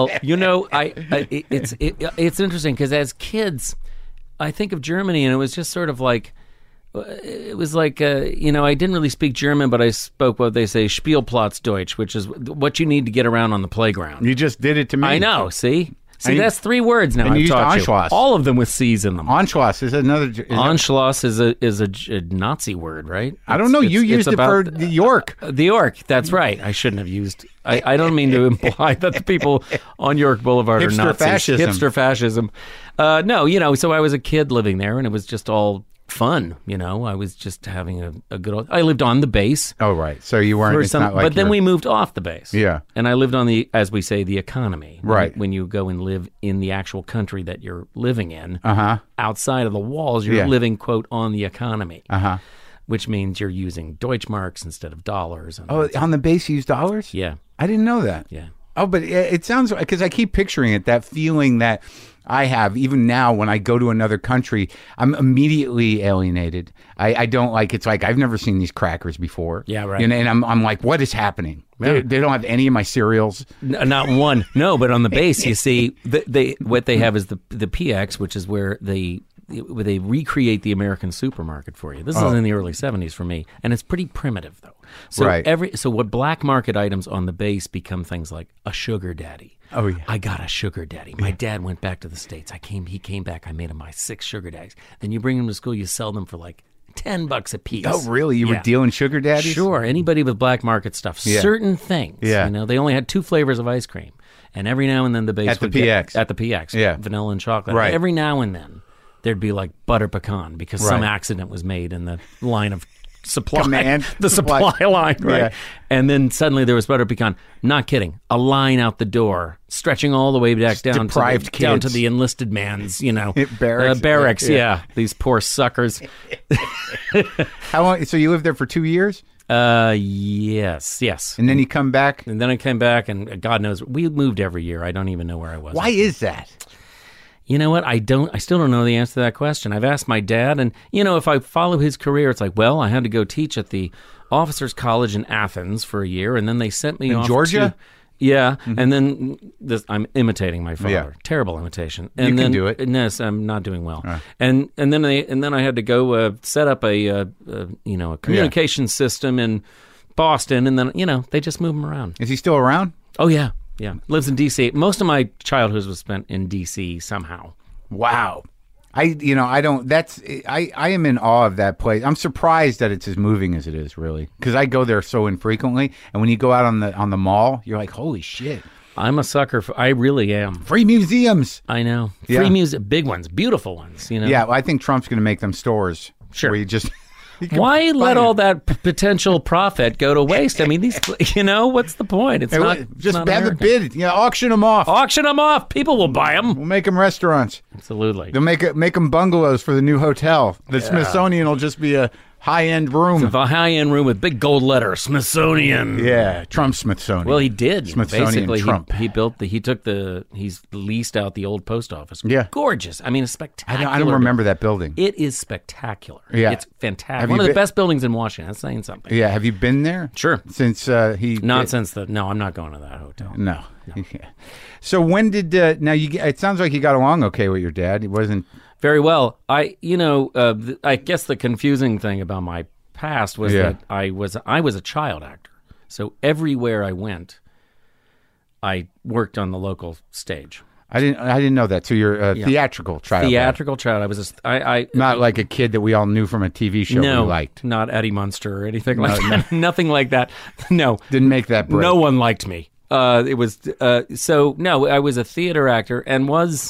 it's interesting because as kids, I think of Germany, and it was just sort of like. It was like, I didn't really speak German, but I spoke what they say, Spielplatzdeutsch, which is what you need to get around on the playground. You just did it to me. I know, see, that's 3 words now. And you I've used taught Anschluss. you. All of them with C's in them. Anschluss is another. Anschluss is a Nazi word, right? I don't know. You used it for the York. The York, that's right. I shouldn't have used. I don't mean to imply that the people on York Boulevard are Nazis. Fascism. Hipster fascism. No, so I was a kid living there, and it was just all fun. I was just having a good old. I lived on the base. Oh, right. So you weren't. It's not like but then we moved off the base. Yeah. And I lived on the, as we say, the economy. Right. When you go and live in the actual country that you're living in, outside of the walls, you're living, quote, on the economy. Which means you're using Deutschmarks instead of dollars. On the base you use dollars? Yeah. I didn't know that. Yeah. Oh, but it sounds, because I keep picturing it, that feeling that I have, even now when I go to another country, I'm immediately alienated. I don't like, it's like, I've never seen these crackers before. Yeah, right. And I'm like, what is happening? Yeah. They don't have any of my cereals. Not one. No, but on the base, you see, what they have is the PX, which is where they recreate the American supermarket for you. This is in the early 70s for me, and it's pretty primitive though. So right. So what black market items on the base become things like a sugar daddy. Oh yeah. I got a sugar daddy. My dad went back to the States. He came back. I made him my 6 sugar daddies. Then you bring them to school, you sell them for like $10 a piece. Oh really? You were dealing sugar daddies? Sure. Anybody with black market stuff. Yeah. Certain things. Yeah. They only had 2 flavors of ice cream, and every now and then the base at the would PX. At the PX. Yeah. Vanilla and chocolate. Right. Every now and then there'd be like butter pecan because some Right. accident was made in the line of supply. Command. The supply line, right? Yeah. And then suddenly there was butter pecan. Not kidding. A line out the door, stretching all the way back down deprived down to kids. the enlisted man's, Barracks. barracks. Yeah. Yeah. These poor suckers. How long? So you lived there for 2 years? Yes. And then you come back? And then I came back, and God knows, we moved every year. I don't even know where I was. Why is that? You know what? I still don't know the answer to that question. I've asked my dad, and if I follow his career, it's like, well, I had to go teach at the Officers College in Athens for a year, and then they sent me off Georgia. Yeah, and then I'm imitating my father. Yeah. Terrible imitation. You And can then, do it. Yes, I'm not doing well. And then I had to go set up a communication system in Boston, and then they just move him around. Is he still around? Oh yeah. Lives in D.C. Most of my childhood was spent in D.C. somehow. Wow. I am in awe of that place. I'm surprised that it's as moving as it is, really, because I go there so infrequently. And when you go out on the mall, you're like, holy shit. I'm a sucker I really am. Free museums. I know. Yeah. Free music, big ones, beautiful ones, Yeah, well, I think Trump's going to make them stores. Sure. Where you just... Why let all that potential profit go to waste? I mean, these, what's the point? It's not just not have the American. bid. Auction them off. Auction them off. People will buy them. We'll make them restaurants. Absolutely. They'll make them bungalows for the new hotel. The Smithsonian will just be a high-end room. A high-end room with big gold letters, Smithsonian. Yeah, Trump Smithsonian. Well, he did. Smithsonian Basically, Trump. he's leased out the old post office. Yeah. Gorgeous. I mean, it's spectacular. I don't remember that building. It is spectacular. Yeah. It's fantastic. Have One you of the been- best buildings in Washington. That's saying something. Yeah, have you been there? Sure. Since he... Not since the... No, I'm not going to that hotel. No. Yeah. So when did... now, it sounds like you got along okay with your dad. He wasn't... Very well. I guess the confusing thing about my past was Yeah. that I was a child actor. So everywhere I went, I worked on the local stage. I didn't know that. So you're a theatrical child. Theatrical child. I was Not like a kid that we all knew from a TV show we liked. not Eddie Munster or anything like that. Nothing like that. No. Didn't make that break. No one liked me. It was I was a theater actor and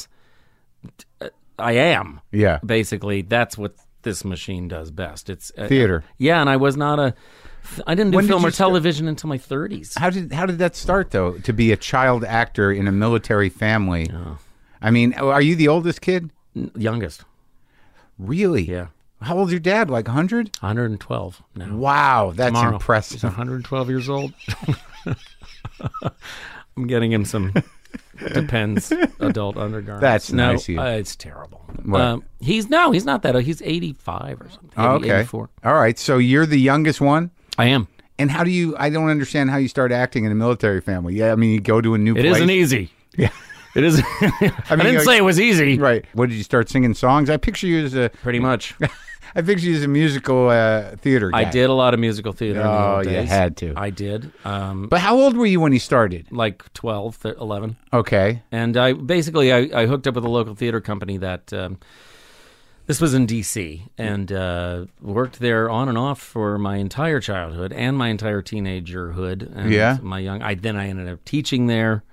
I am. Yeah. Basically, that's what this machine does best. It's Theater. Yeah, and I didn't do When did film you or television until my 30s. How did that start, though, to be a child actor in a military family? I mean, are you the oldest kid? Youngest. Really? Yeah. How old's your dad? Like 100? 112 now. Wow, that's Tomorrow. impressive. He's 112 years old. I'm getting him some Depends adult undergarments. That's nice of you. It's terrible. What? He's not that old. He's 85 or something. Oh, okay. 84. All right. So you're the youngest one? I am. And how do you, I don't understand how you start acting in a military family. Yeah, I mean, you go to a new place. It isn't easy. Yeah. It isn't. I didn't say it was easy. Right. What, did you start singing songs? I picture you as Pretty much. I picture you as a musical theater guy. I did a lot of musical theater in the Oh, old you days. had to. I did. But how old were you when you started? Like 12, 11. Okay. And I hooked up with a local theater company that this was in D.C. and worked there on and off for my entire childhood and my entire teenagerhood. And Yeah. Then I ended up teaching there.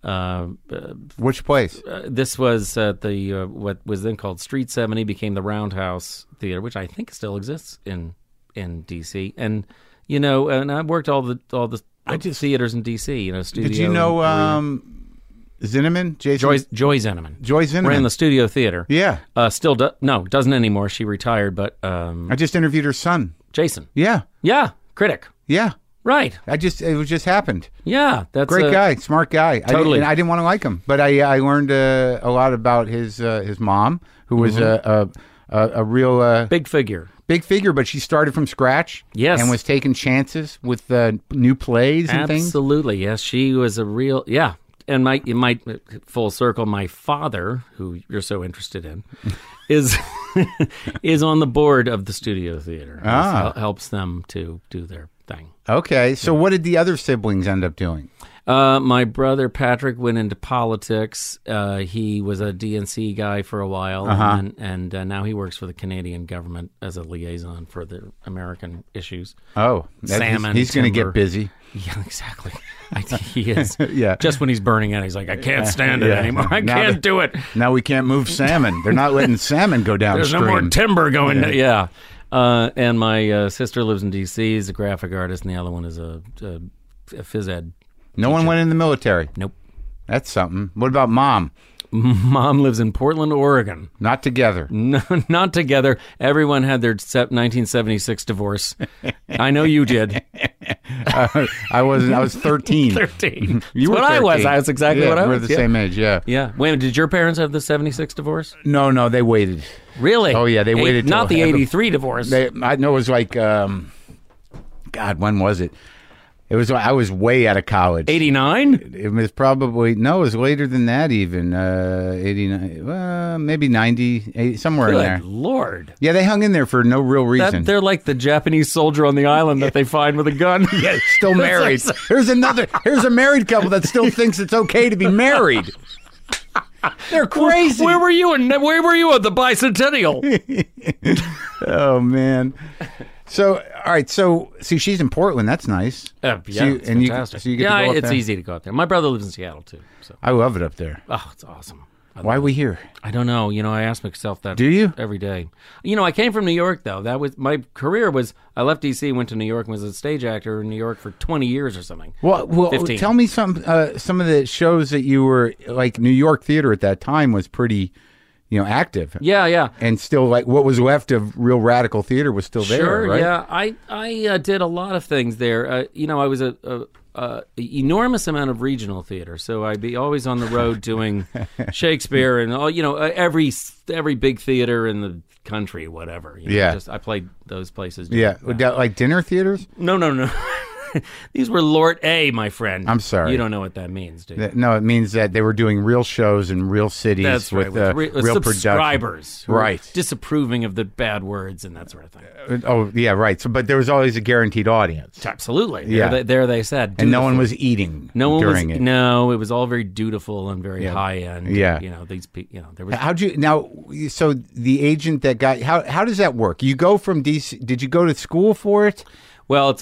Which place? This was at the what was then called Street 70, became the Roundhouse Theater, which I think still exists in D.C. And and I worked all the theaters in D.C. Studio. Did you know Zinnemann? Jason? Joy Zinnemann. Joy Zinnemann. Ran the studio theater. Yeah. Still doesn't anymore. She retired, but I just interviewed her son. Jason. Yeah. Yeah, critic. Yeah. Right. It just happened. Yeah, that's Great guy, smart guy. Totally. I didn't want to like him, but I learned a lot about his mom, who was a real big figure. Big figure, but she started from scratch. Yes. And was taking chances with new plays and things. Absolutely. Yes, she was a real And my full circle, my father, who you're so interested in, is on the board of the studio theater. Helps them to do their thing. Okay, so what did the other siblings end up doing? My brother Patrick went into politics. He was a DNC guy for a while, and now he works for the Canadian government as a liaison for the American issues. Oh, salmon. He's going to get busy. Yeah, exactly. I think he is. Yeah. Just when he's burning out, he's like, I can't stand it anymore. I can't do it. Now we can't move salmon. They're not letting salmon go downstream. There's no more timber going. Yeah. And my sister lives in D.C. He's a graphic artist, and the other one is a phys ed. No one went in the military. Nope. That's something. What about mom? Mom lives in Portland, Oregon. Not together. No, not together. Everyone had their 1976 divorce. I know you did. I wasn't. I was 13. 13. You were That's what 13. I was. I was exactly what I was. We're the same age. Yeah. Yeah. Wait a minute. Did your parents have the 76 divorce? No, they waited. Really? Oh, yeah, they waited Not till the 83 divorce. I know it was like, God, when was it? It was. I was way out of college. 89? It was probably it was later than that even. 89, maybe 90, 80, somewhere in there. Good Lord. Yeah, they hung in there for no real reason. They're like the Japanese soldier on the island that they find with a gun. Yeah, still married. Here's a married couple that still thinks it's okay to be married. They're crazy. Where were you? Where were you at the bicentennial? Oh man. So all right. So see, she's in Portland. That's nice. Yeah, it's fantastic. So you get to go up it's there? easy to go out there. My brother lives in Seattle too. So I love it up there. oh, it's awesome. Why are we here? I don't know. I ask myself that. Do you? Every day. I came from New York though. That was my career. I left DC, went to New York, and was a stage actor in New York for 20 years or something. Well, 15. tell me some of the shows that you were like. New York theater at that time was pretty, active. Yeah. And still, like, what was left of real radical theater was still there, Sure, right? yeah. I did a lot of things there. I was a enormous amount of regional theater, so I'd be always on the road doing Shakespeare and all. Every big theater in the country, whatever. Yeah. I played those places. Yeah, like dinner theaters. No. These were Lord A, my friend. I'm sorry. You don't know what that means, do you? No, it means that they were doing real shows in real cities. That's right. with real subscribers, production. Right? Disapproving of the bad words and that sort of thing. Oh, yeah, right. So, but there was always a guaranteed audience, Absolutely. Yeah. There they said. and no dutiful. one was eating No one during was. it. No, it was all very dutiful and very high end. Yeah. These people. There was. How'd you now? So the agent that got how does that work? You go from DC. Did you go to school for it? Well,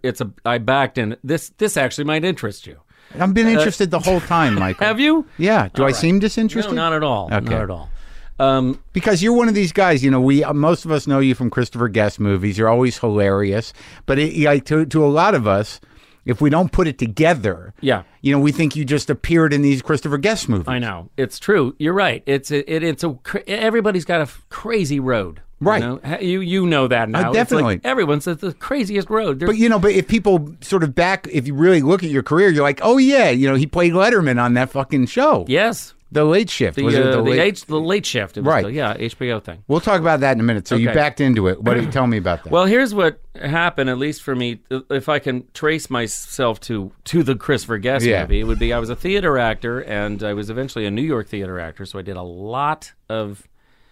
I backed in. This actually might interest you. I've been interested the whole time, Michael. Have you? Yeah. Do I seem disinterested? No, not at all. Okay. Not at all. Because you're one of these guys, most of us know you from Christopher Guest movies. You're always hilarious. But to a lot of us, if we don't put it together, Yeah. we think you just appeared in these Christopher Guest movies. I know. It's true. You're right. Everybody's got a crazy road. Right. You know that now. It's definitely. like everyone's at the craziest road. But if people sort of if you really look at your career, you're like, oh yeah, he played Letterman on that fucking show. Yes. The Late Shift. The Was it the late shift. It was Right. HBO thing. We'll talk about that in a minute. So you Okay. backed into it. What do you tell me about that? Well, here's what happened, at least for me, if I can trace myself to the Christopher Guest Yeah. movie, it would be I was a theater actor, and I was eventually a New York theater actor, so I did a lot of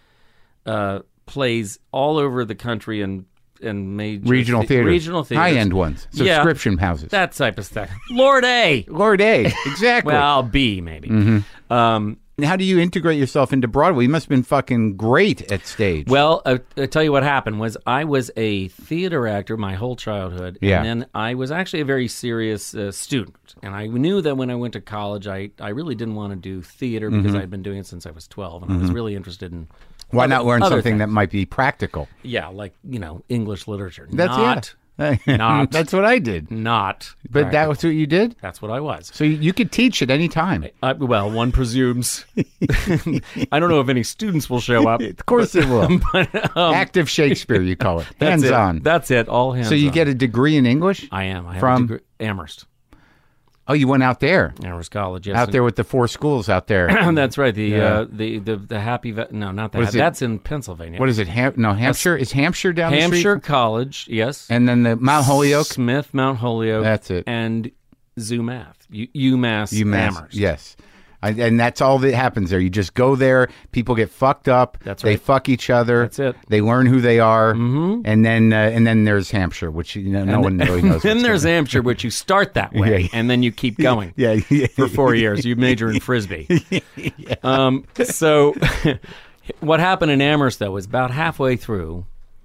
plays all over the country and major regional theaters. Regional theaters. High-end ones. Yeah. Subscription houses. That type of stuff. Lord A. Lord A. Exactly. Well, B, maybe. And how do you integrate yourself into Broadway? You must have been fucking great at stage. Well, I tell you what happened was I was a theater actor my whole childhood, Yeah. and then I was actually a very serious student. And I knew that when I went to college, I really didn't want to do theater because I'd been doing it since I was 12, and I was really interested in Why not learn other something things. that might be practical? Yeah, like, English literature. That's Not. That's what I did. Not. But that was what you did? That's what I was. So you could teach at any time. Well, one presumes. I don't know if any students will show up. Of course it will. Active Shakespeare, you call it. That's Hands it. on. That's it. All hands on. So you get a degree in English? I am. I have From? a degree. Amherst. Oh, you went out there. Amherst College, yes. Out there with the 4 schools out there. That's right. The Yeah. Happy no, not What that. is it? That's in Pennsylvania. What is it? Hampshire? Is Hampshire down the street? Hampshire College, yes. And then the Mount Holyoke? Smith, Mount Holyoke. That's it. And ZooMath. UMass. Amherst. Yes. And that's all that happens there. You just go there. People get fucked up. That's They right. fuck each other. That's it. They learn who they are. Mm-hmm. And then there's Hampshire, which no one really knows. Then what's there's going Hampshire, which you start that way, Yeah. and then you keep going. on. Yeah. For 4 years. You major in Frisbee. So what happened in Amherst, though, was about halfway through,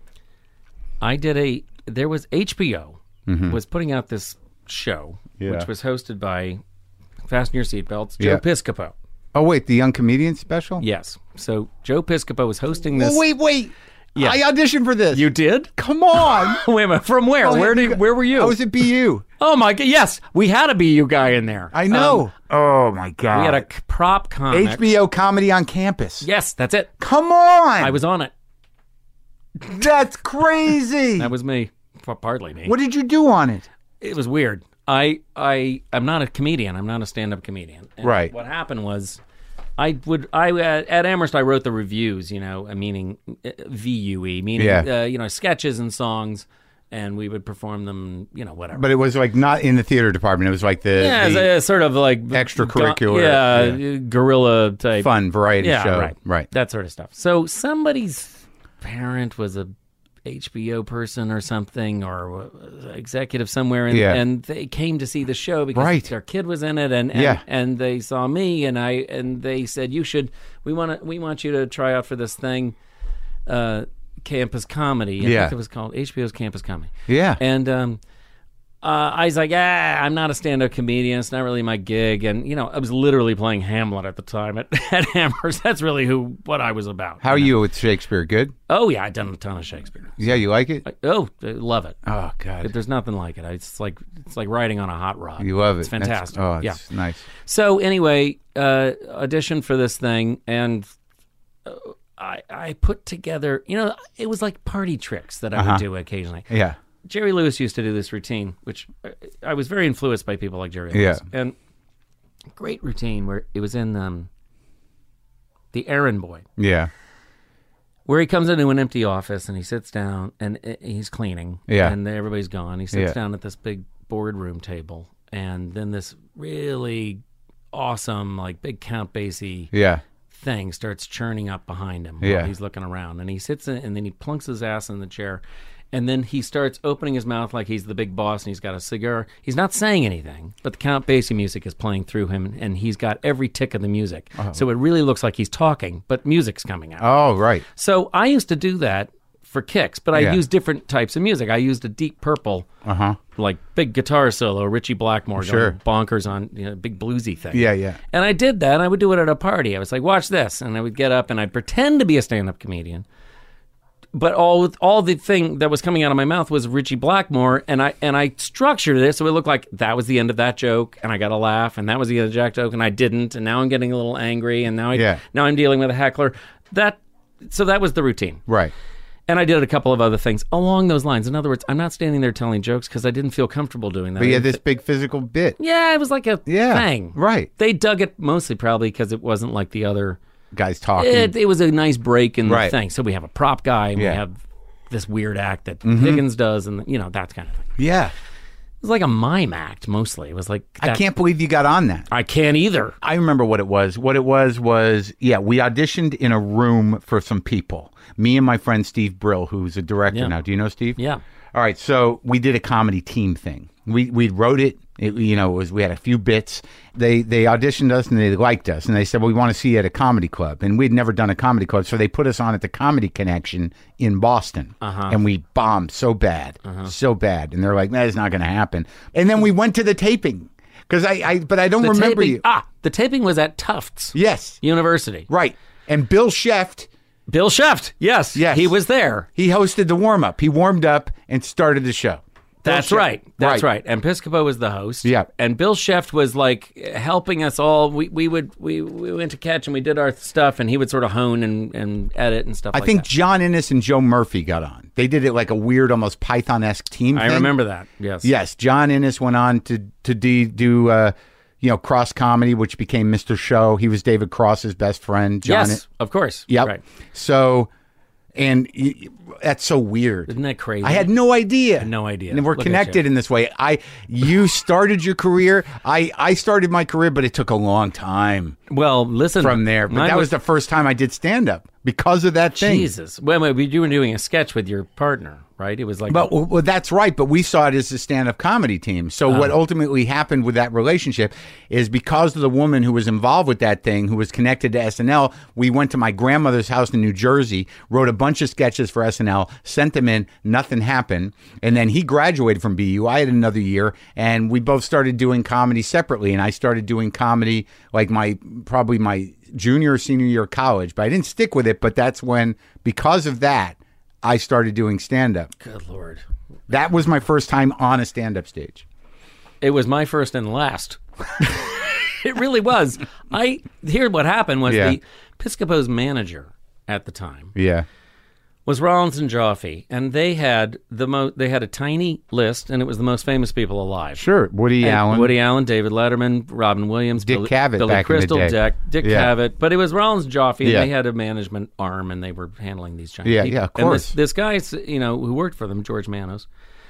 there was HBO was putting out this show, Yeah. which was hosted by, fasten your seatbelts, Yeah. Joe Piscopo. Oh, wait, the Young Comedian special? Yes. So Joe Piscopo was hosting this. Oh, wait. Yeah. I auditioned for this. You did? Come on. Wait a minute. From where? Oh, Where were you? I was at BU. Oh my god! Yes, we had a BU guy in there. I know. Oh my God. We had a prop comic. HBO comedy on campus. Yes, that's it. Come on. I was on it. That's crazy. That was me. Partly me. What did you do on it? It was weird. I'm not a comedian. I'm not a stand-up comedian. And Right. What happened was, at Amherst I wrote the reviews. Meaning VUE, meaning sketches and songs, and we would perform them. Whatever. But it was like not in the theater department. It was like the it's a sort of like extracurricular, guerrilla type fun variety show. Right, that sort of stuff. So somebody's parent was a HBO person or something, or executive somewhere, and they came to see the show because their kid was in it, and they saw me, and they said, we want you to try out for this thing, Campus Comedy. I think it was called HBO's Campus Comedy. Yeah. And I was like, I'm not a stand-up comedian. It's not really my gig. And, I was literally playing Hamlet at the time at Amherst. That's really what I was about. How are you with Shakespeare? Good? Oh, yeah. I've done a ton of Shakespeare. Yeah, you like it? I love it. Oh, God. There's nothing like it. It's like riding on a hot rod. You love it. It's fantastic. It's nice. So anyway, auditioned for this thing, and I put together, it was like party tricks that I would do occasionally. Yeah. Jerry Lewis used to do this routine, which I was very influenced by people like Jerry Lewis. Yeah. And great routine where it was in The Errand Boy. Yeah. Where he comes into an empty office and he sits down and he's cleaning. Yeah. And everybody's gone. He sits down at this big boardroom table. And then this really awesome, like big Count Basie thing starts churning up behind him while he's looking around. And he sits in, and then he plunks his ass in the chair. And then he starts opening his mouth like he's the big boss, and he's got a cigar. He's not saying anything, but the Count Basie music is playing through him, and he's got every tick of the music. So it really looks like he's talking, but music's coming out. Oh, right. So I used to do that for kicks, but I used different types of music. I used a Deep Purple, like big guitar solo, Richie Blackmore going bonkers on big bluesy thing. Yeah. And I did that, and I would do it at a party. I was like, watch this, and I would get up, and I'd pretend to be a stand-up comedian. But all the thing that was coming out of my mouth was Richie Blackmore, and I structured it so it looked like that was the end of that joke, and I got a laugh, and that was the end of that joke, and I didn't, and now I'm getting a little angry, and now I'm dealing with a heckler. So that was the routine, right? And I did a couple of other things along those lines. In other words, I'm not standing there telling jokes because I didn't feel comfortable doing that. But you had this big physical bit. Yeah, it was like a thing, right? They dug it mostly probably because it wasn't like the other guys talking. It was a nice break in the thing. So we have a prop guy, and we have this weird act that Higgins does, and that kind of thing. Yeah. It was like a mime act, mostly. It was like... I can't believe you got on that. I can't either. I remember what it was. What it was, we auditioned in a room for some people. Me and my friend Steve Brill, who's a director now. Do you know Steve? Yeah. All right, so we did a comedy team thing. We wrote it. We had a few bits. They auditioned us and they liked us, and they said, well, we want to see you at a comedy club. And we'd never done a comedy club, so they put us on at the Comedy Connection in Boston. And we bombed so bad. And they're like, that's not going to happen. And then we went to the taping. But I don't remember you. The taping was at Tufts. Yes. University. Right. And Bill Sheft, yes. He was there. He hosted the warm-up. He warmed up and started the show. That's right. And Piscopo was the host. Yeah. And Bill Sheft was like helping us all. We went to catch and we did our stuff, and he would sort of hone and edit and stuff like that. I think John Innes and Joe Murphy got on. They did it like a weird, almost Python-esque team thing. I remember that. Yes. Yes. John Innes went on to do Cross Comedy, which became Mr. Show. He was David Cross's best friend. Yes, of course. Yep. Right. So... And that's so weird. Isn't that crazy? I had no idea. And we're connected in this way. You started your career. I started my career, but it took a long time. Well, listen. From there. But that was the first time I did stand-up because of that thing. Jesus. Well, you were doing a sketch with your partner, right? It was like... Well, that's right, but we saw it as a stand-up comedy team. So what ultimately happened with that relationship is because of the woman who was involved with that thing, who was connected to SNL, we went to my grandmother's house in New Jersey, wrote a bunch of sketches for SNL, sent them in, nothing happened, and then he graduated from BU. I had another year, and we both started doing comedy separately, and I started doing comedy like probably my junior or senior year of college, but I didn't stick with it, but that's when, because of that, I started doing stand-up. Good Lord. That was my first time on a stand-up stage. It was my first and last. It really was. Here what happened was Yeah. the Piscopo's manager at the time Yeah. was Rollins and Joffe, and they had they had a tiny list, and it was the most famous people alive. Sure. Woody And Allen. Woody Allen, David Letterman, Robin Williams, Dick Cavett Billy back in the Crystal, day. Dick Yeah. Cavett. But it was Rollins and Joffe, and Yeah. they had a management arm, and they were handling these giant Yeah, people. yeah, of And course. this guy, who worked for them, George Manos,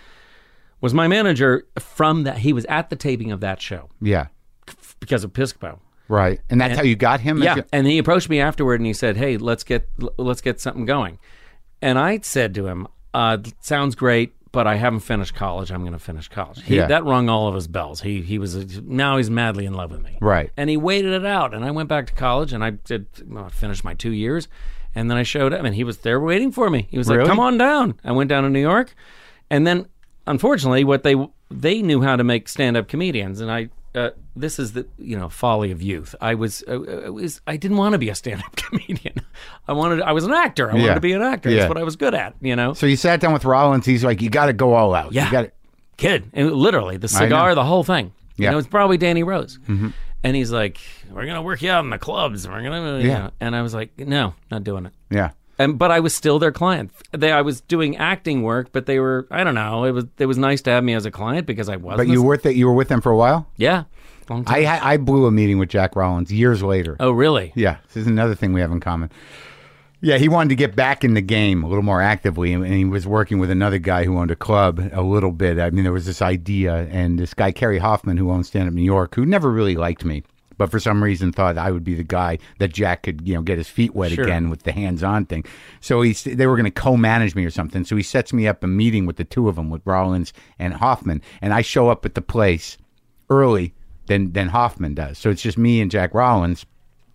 was my manager from that. He was at the taping of that show Yeah. because of Piscopo. Right. And that's how you got him? Yeah, and he approached me afterward, and he said, "Hey, let's get something going." And I said to him, "Sounds great, but I haven't finished college. I'm going to finish college." Yeah. That rung all of his bells. Now he's madly in love with me. Right. And he waited it out, and I went back to college, and I did finish my 2 years, and then I showed up, and he was there waiting for me. He was like, Really? "Come on down." I went down to New York, and then unfortunately, what they knew how to make stand-up comedians, and I. This is the folly of youth. I didn't want to be a stand-up comedian. I was an actor. I wanted Yeah. to be an actor. Yeah. That's what I was good at. So you sat down with Rollins. He's like, you got to go all out. Yeah. You got Kid, and literally the cigar, the whole thing. Yeah. It's probably Danny Rose. Mm-hmm. And he's like, "We're gonna work you out in the clubs. We're gonna, Yeah. And I was like, "No, not doing it." Yeah. But I was still their client. I was doing acting work, but they were. I don't know. It was nice to have me as a client because I was. But you were with them for a while? Yeah. Long time. I blew a meeting with Jack Rollins years later. Oh, really? Yeah, this is another thing we have in common. Yeah, he wanted to get back in the game a little more actively, and he was working with another guy who owned a club a little bit. I mean, there was this idea, and this guy, Kerry Hoffman, who owned Stand Up New York, who never really liked me, but for some reason thought I would be the guy that Jack could, get his feet wet Sure. again with the hands-on thing. So they were going to co-manage me or something. So he sets me up a meeting with the two of them, with Rollins and Hoffman, and I show up at the place early than Hoffman does. So it's just me and Jack Rollins.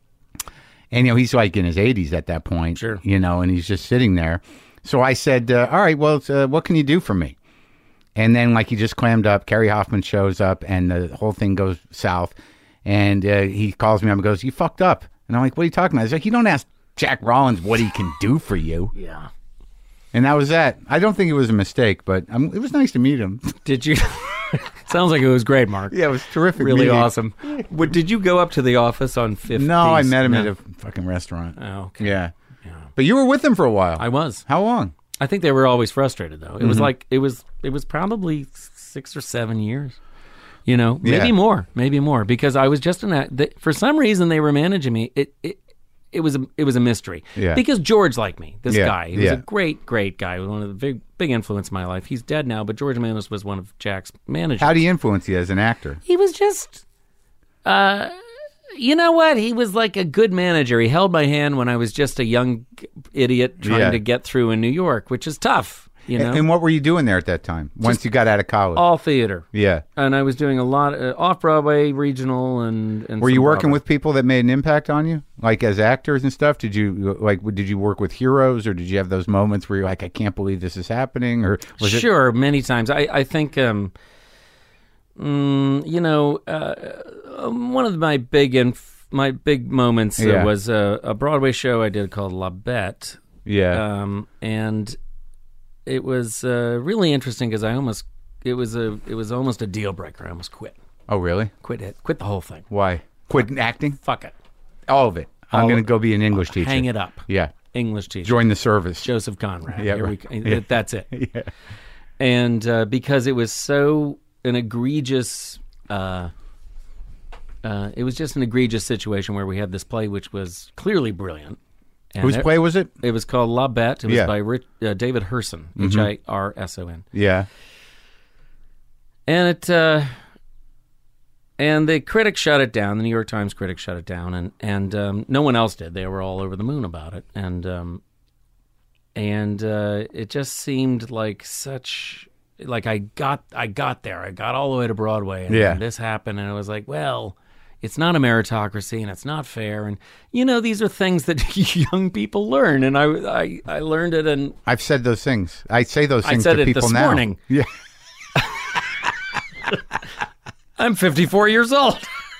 And, he's like in his 80s at that point, Sure. and he's just sitting there. So I said, all right, well, what can you do for me? And then, he just clammed up. Kerry Hoffman shows up, and the whole thing goes south. And he calls me up and goes, "You fucked up." And I'm like, "What are you talking about?" He's like, "You don't ask Jack Rollins what he can do for you." Yeah. And that was that. I don't think it was a mistake, but it was nice to meet him. Did you? Sounds like it was great, Mark. Yeah, it was terrific. Really meeting. awesome. Did you go up to the office on 50? No, I met him at a fucking restaurant. Oh, okay. Yeah. But you were with him for a while. I was. How long? I think they were always frustrated, though. It was like it was probably 6 or 7 years. Maybe Yeah. more, because I was just for some reason they were managing me. It was a mystery. Yeah. Because George liked me, this Yeah, guy. He was yeah. a great, great guy. He was one of the big influence in my life. He's dead now, but George Manos was one of Jack's managers. How do you influence you as an actor? He was just, you know what? He was like a good manager. He held my hand when I was just a young idiot trying Yeah. to get through in New York, which is tough, And what were you doing there at that time? Once you got out of college? all theater. Yeah. And I was doing a lot off-Broadway, regional, and Were you some working Broadway. with people that made an impact on you, like as actors and stuff? Did you work with heroes, or did you have those moments where you're like, I can't believe this is happening, or was it? Sure, many times. I think, one of my big moments Yeah. was a Broadway show I did called La Bette. Yeah. And it was really interesting because it was almost a deal breaker. I almost quit. Oh, really? Quit the whole thing. Why? Quit acting? Fuck it. All of it. I'm All going to of- go be an English teacher. Hang it up. Yeah. English teacher. Join the service. Joseph Conrad. Yeah, Here right. we, that's it. Yeah. And because it was so an egregious, it was just an egregious situation where we had this play which was clearly brilliant. And Whose play was it? It was called La Bette. It was Yeah. by David Hirson, Hirson. Yeah. And and the critics shut it down. The New York Times critics shut it down, and no one else did. They were all over the moon about it, and it just seemed like I got there. I got all the way to Broadway, and Yeah. then this happened, and I was like, well, it's not a meritocracy, and it's not fair, and these are things that young people learn, and I learned it, and I've said those things. I say those things said to it people this now. morning. Yeah. I'm 54 years old.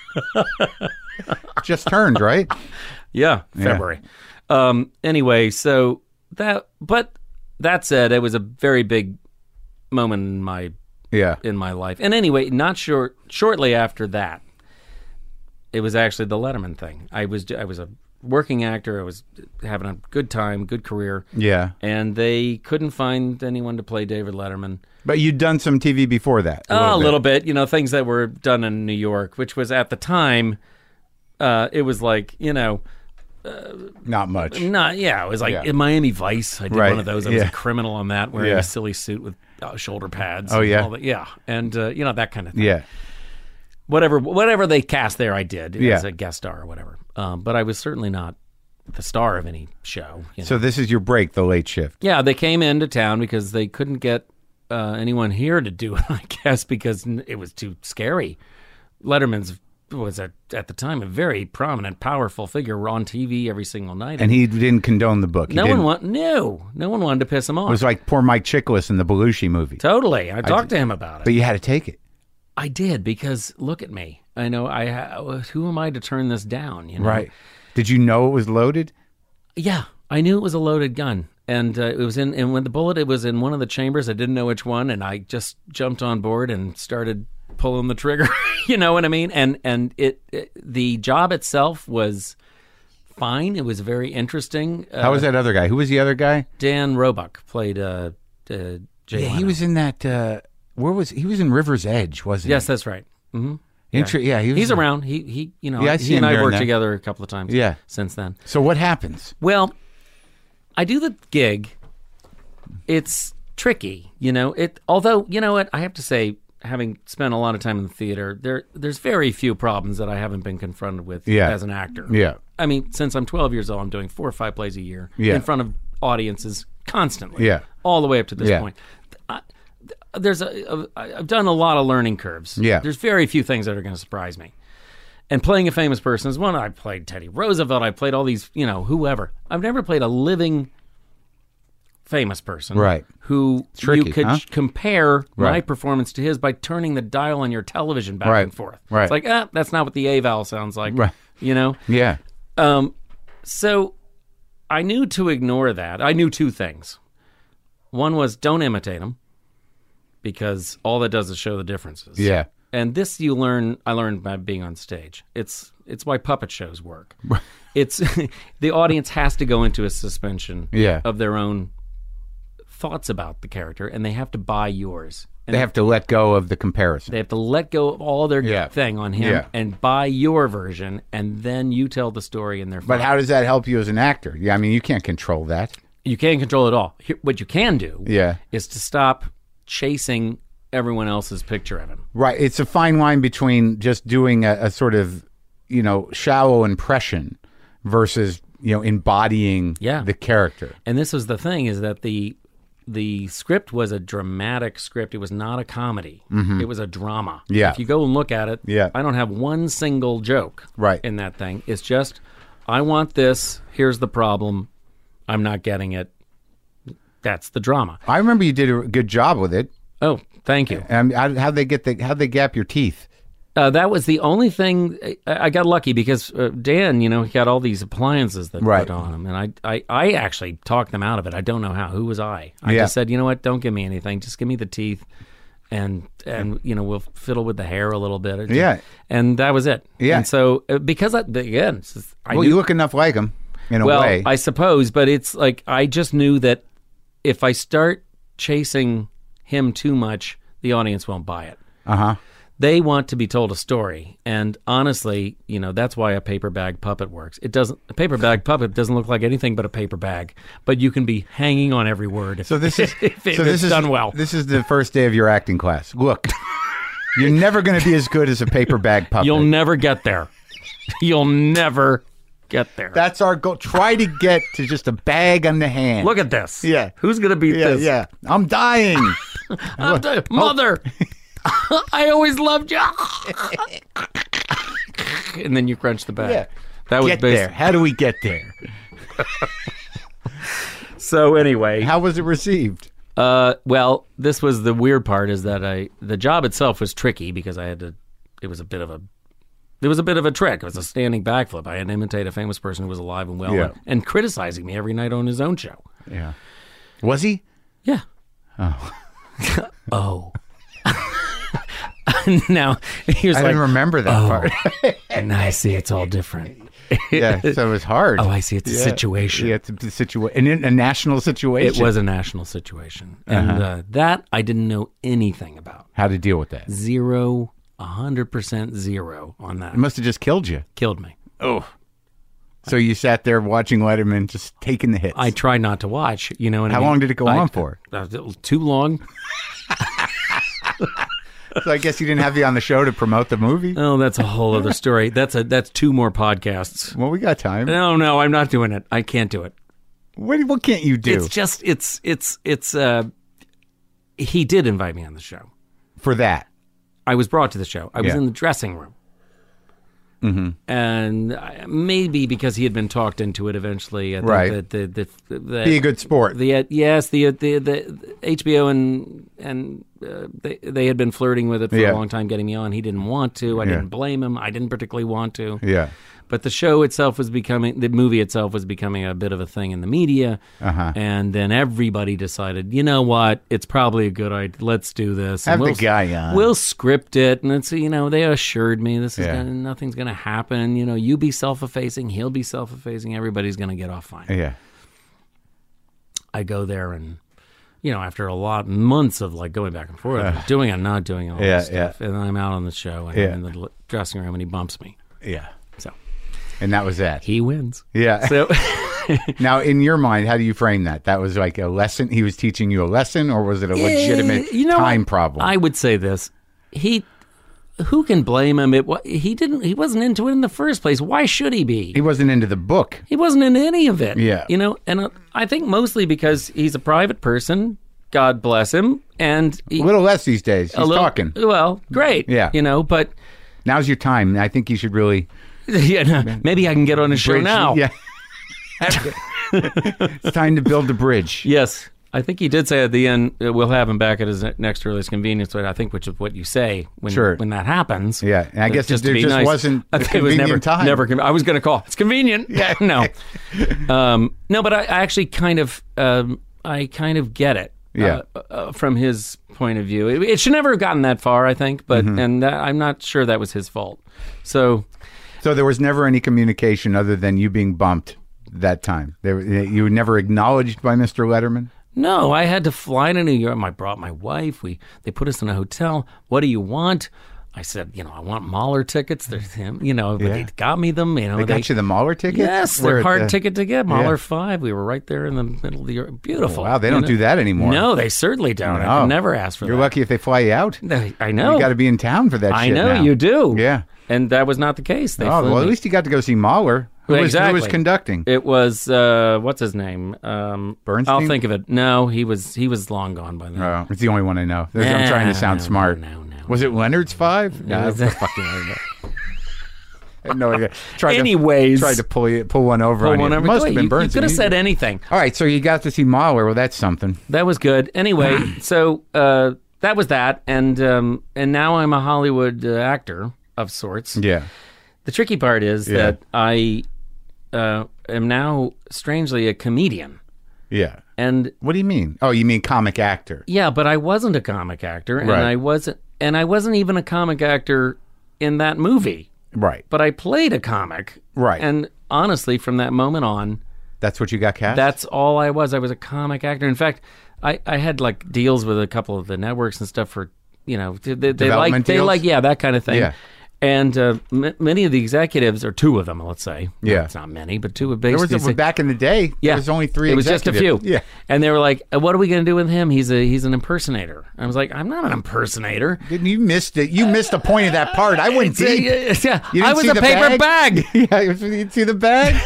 Just turned, right? Yeah, February. Anyway, so that said, it was a very big moment in my in my life. And anyway, shortly after that, it was actually the Letterman thing. I was a working actor. I was having a good time, good career. Yeah. And they couldn't find anyone to play David Letterman. But you'd done some TV before that. A little bit. You know, things that were done in New York, which was at the time, it was like, you know... not much. It was like in Miami Vice. I did one of those. I was a criminal on that, wearing a silly suit with shoulder pads. Oh, yeah? All that. Yeah. And, you know, that kind of thing. Yeah. Whatever they cast there, I did as a guest star or whatever. But I was certainly not the star of any show. You know? So this is your break, The Late Shift. Yeah, they came into town because they couldn't get anyone here to do it, I guess, because it was too scary. Letterman's was at the time a very prominent, powerful figure on TV every single night. And he didn't condone the book. No one wanted to piss him off. It was like poor Mike Chiklis in the Belushi movie. Totally. I talked to him about it. But you had to take it. I did, because look at me. I know who am I to turn this down? You know? Right. Did you know it was loaded? Yeah, I knew it was a loaded gun. And it was and when the bullet, it was in one of the chambers. I didn't know which one, and I just jumped on board and started pulling the trigger. You know what I mean? And the job itself was fine. It was very interesting. How was that other guy? Who was the other guy? Dan Roebuck played Jay Leno. He was in that. He was in River's Edge, wasn't he? Yes, that's right. Mm-hmm. He's around. He you know, I he and I worked together a couple of times. Yeah. Since then. So what happens? Well, I do the gig. It's tricky, you know. Although, you know what, I have to say, having spent a lot of time in the theater, there's very few problems that I haven't been confronted with as an actor. Yeah. I mean, since I'm 12 years old, I'm doing 4 or 5 plays a year in front of audiences constantly. Yeah. All the way up to this point. I've done a lot of learning curves. Yeah. There's very few things that are going to surprise me. And playing a famous person is one. I played Teddy Roosevelt. I played all these, you know, whoever. I've never played a living famous person, right? Who you could compare my performance to his by turning the dial on your television back and forth. Right. It's like, that's not what the A vowel sounds like. Right. You know. Yeah. So I knew to ignore that. I knew 2 things. One was don't imitate him, because all that does is show the differences. Yeah. And this I learned by being on stage. It's why puppet shows work. It's the audience has to go into a suspension of their own thoughts about the character, and they have to buy yours. And they have to let go of the comparison. They have to let go of all their thing on him and buy your version, and then you tell the story in their. But how does that help you as an actor? Yeah, I mean, you can't control that. You can't control it all. What you can do is to stop chasing everyone else's picture of him. Right. It's a fine line between just doing a sort of, you know, shallow impression versus, you know, embodying the character. And this was the thing, is that the script was a dramatic script. It was not a comedy. Mm-hmm. It was a drama. Yeah. If you go and look at it, I don't have one single joke in that thing. It's just, I want this. Here's the problem. I'm not getting it. That's the drama. I remember you did a good job with it. Oh, thank you. How'd they gap your teeth? That was the only thing. I got lucky because Dan, you know, he got all these appliances that put on him, and I actually talked them out of it. I don't know how. Who was I? I just said, you know what? Don't give me anything. Just give me the teeth, and you know, we'll fiddle with the hair a little bit. And that was it. Yeah. And so because again, you look enough like him in a way. I suppose, but it's like I just knew that if I start chasing him too much, the audience won't buy it. They want to be told a story, and honestly, you know, that's why a paper bag puppet works. A paper bag puppet doesn't look like anything but a paper bag, but you can be hanging on every word if it's done well. This is the first day of your acting class. Look, you're never going to be as good as a paper bag puppet. You'll never get there. You'll never get there. That's our goal. Try to get to just a bag on the hand. Look at this. Yeah. Who's going to beat this? Yeah. I'm dying. Mother. I always loved you. And then you crunch the bag. Yeah. That was there. How do we get there? So anyway. How was it received? Well, this was the weird part, is that the job itself was tricky because it was a bit of a trick. It was a standing backflip. I had to imitate a famous person who was alive and well and criticizing me every night on his own show. Yeah. Was he? Yeah. Oh. Oh. Now he was I like, didn't remember that part. and I see it's all different. Yeah, so it was hard. Oh, I see. It's a situation. Yeah, it's a situation, a national situation. It was a national situation, and that I didn't know anything about. How to deal with that? 100% zero on that. It must have just killed you. Killed me. Oh. So you sat there watching Letterman, just taking the hits. I tried not to watch. You know what I How mean? long did it go on for? Too long. So I guess he didn't have you on the show to promote the movie? Oh, that's a whole other story. That's 2 more podcasts. Well, we got time. No, I'm not doing it. I can't do it. What can't you do? It's just he did invite me on the show. For that? I was brought to the show. I was Yeah. in the dressing room. Mm-hmm. And maybe because he had been talked into it eventually. I think Right. The Be a good sport. the HBO and they had been flirting with it for Yeah. a long time, getting me on. He didn't want to. I Yeah. didn't blame him. I didn't particularly want to. Yeah. But the movie itself was becoming a bit of a thing in the media. And then everybody decided, you know what, it's probably a good idea. Let's do this. Have And the guy on. We'll script it. And it's, they assured me this is Yeah. nothing's going to happen. You be self-effacing, he'll be self-effacing. Everybody's going to get off fine. Yeah. I go there and, after months of like going back and forth, doing and not doing all this stuff. And I'm out on the show and I'm in the dressing room and he bumps me. Yeah. So And that was that. he wins. Yeah. So Now, in your mind, how do you frame that? That was like a lesson? He was teaching you a lesson, or was it a legitimate time problem? I would say this. Who can blame him? He wasn't into it in the first place. Why should he be? He wasn't into the book. He wasn't into any of it. Yeah. And I think mostly because he's a private person. God bless him. And A little less these days. He's talking. Well, great. Yeah. But Now's your time. I think you should really maybe I can get on his show bridge. now. Yeah. It's time to build the bridge. Yes. I think he did say at the end, we'll have him back at his next earliest convenience, but I think which is what you say when that happens. Yeah, and I guess just there to be just nice. wasn't a It was convenient time. I was going to call. It's convenient. Yeah. No. No, but I actually kind of get it. Yeah. From his point of view, it should never have gotten that far. I think, but I'm not sure that was his fault. So there was never any communication other than you being bumped that time. You were never acknowledged by Mr. Letterman? no, I had to fly to New York. I brought my wife. They put us in a hotel. What do you want? I said, I want Mahler tickets. There's him, but they got me them. They got you the Mahler tickets? Yes, Where they're at hard the- ticket to get. Mahler Yeah. 5. We were right there in the middle of the Europe. Beautiful. Wow, they don't do that anymore. No, they certainly don't. I No. can never ask for You're that. lucky if they fly you out. I know. You got to be in town for that I shit know now. you do. Yeah. And that was not the case. They Oh, flew well, at me. least you got to go see Mahler. Who was conducting? It was what's his name? Bernstein? I'll think of it. No, he was long gone by then. Oh, it's the only one I know. I'm trying to sound smart. No. Was it Leonard's 5? No, No, it's- fucking I have no idea. Anyways. tried to pull one over on you. It must have been You Bernstein. could have said anything. All right, so you got to see Mahler. Well, that's something. That was good. Anyway, so that was that, and now I'm a Hollywood actor of sorts. Yeah. The tricky part is that I am now strangely a comedian, Yeah. and What do you mean? Oh, you mean comic actor. yeah, but I wasn't a comic actor, and Right. I wasn't even a comic actor in that movie. Right. But I played a comic, Right. And honestly, from that moment on, That's what you got cast? that's all I was. I was a comic actor. In fact, I had like deals with a couple of the networks and stuff for they Development deals? like that kind of thing. Yeah. And many of the executives, or 2 of them, let's say. Yeah. It's not many, but 2 of There basically. was back in the day, there was only 3 It was just a few. executives. Yeah. And they were like, what are we going to do with him? He's an impersonator. I was like, I'm not an impersonator. You missed it. You missed the point of that part. I went deep. Yeah, You didn't I was see a the paper bag. Yeah, you didn't see the bag?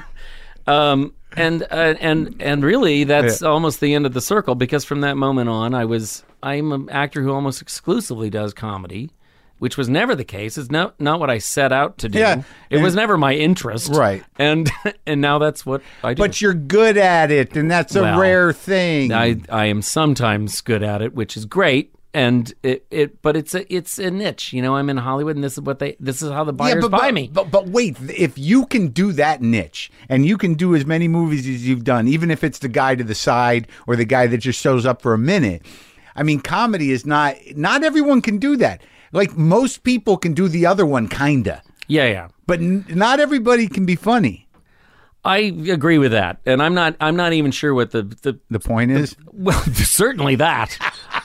And really, that's almost the end of the circle, because from that moment on, I'm an actor who almost exclusively does comedy, which was never the case. It's not what I set out to do. Yeah. It was never my interest. Right. And now that's what I do. But you're good at it, and that's a Well, rare thing. I am sometimes good at it, which is great. And but it's a niche, I'm in Hollywood, and this is how the buyers buy me. But wait, if you can do that niche, and you can do as many movies as you've done, even if it's the guy to the side or the guy that just shows up for a minute, I mean, comedy is not everyone can do that. like most people can do the other one, kinda, Yeah. but not everybody can be funny. I agree with that, and I'm not even sure what the The point is, well, certainly that.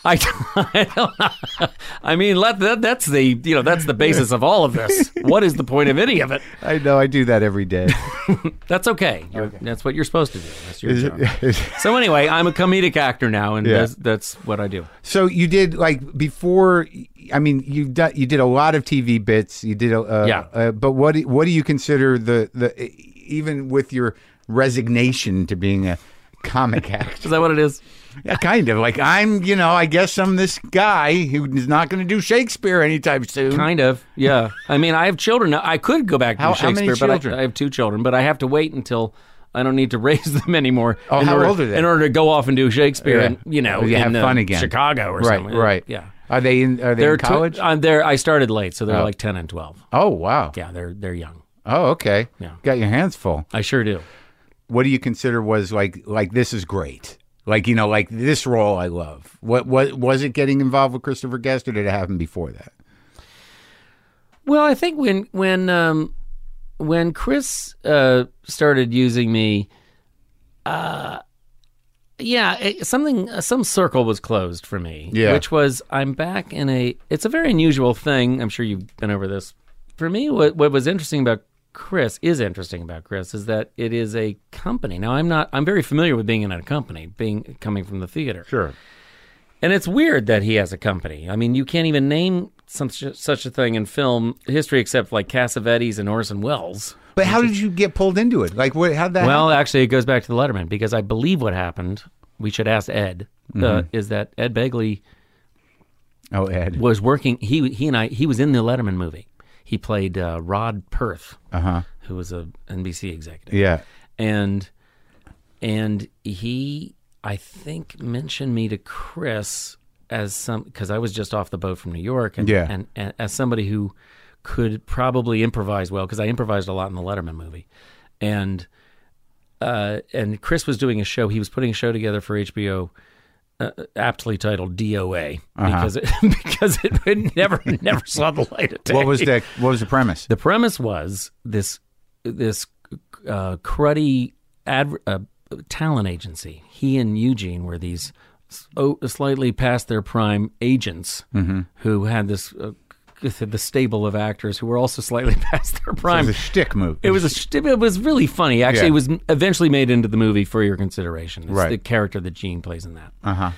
I mean, that's the basis of all of this. What is the point of any of it? I know I do that every day. That's okay. That's what you're supposed to do. That's your job. So anyway, I'm a comedic actor now, and that's what I do. So you did like before. I mean, you did a lot of TV bits. You did but what do you consider the even with your resignation to being a comic actor? Is that what it is? Yeah, kind of. Like I guess I'm this guy who's not going to do Shakespeare anytime soon. Kind of, yeah. I mean, I have children now. I could go back to Shakespeare, how many children? but I have 2 children, but I have to wait until I don't need to raise them anymore. Oh, how old are they? In order to go off and do Shakespeare and, have fun again. Chicago or something. Right. Yeah. Are they in college? I started late, so they're like 10 and 12. Oh, wow. Yeah, they're young. Oh, okay. Yeah. Got your hands full. I sure do. What do you consider was like this is great? Like this role I love. What was it getting involved with Christopher Guest, or did it happen before that? Well, I think when Chris started using me, some circle was closed for me. Yeah. Which was I'm back in it's a very unusual thing. I'm sure you've been over this. For me, what was interesting about Chris is that it is a company. Now I'm very familiar with being in a company, coming from the theater. Sure. And it's weird that he has a company. I mean, you can't even name such a thing in film history except like Cassavetes and Orson Welles. But how did you get pulled into it? Like, how'd that Well, happen? actually, it goes back to the Letterman, because I believe what happened, we should ask Ed, is that Ed Begley was working, he was in the Letterman movie. He played Rod Perth, who was a NBC executive. Yeah. And he, I think, mentioned me to Chris because I was just off the boat from New York, and as somebody who could probably improvise well, because I improvised a lot in the Letterman movie, and Chris was doing a show. He was putting a show together for HBO, aptly titled DOA, because it never saw the light of day. What was the premise? The premise was this cruddy talent agency. He and Eugene were these slightly past their prime agents who had this the stable of actors who were also slightly past their prime. So it was a shtick movie. It was really funny. Actually, It was eventually made into the movie For Your Consideration. It's right. The character that Gene plays in that.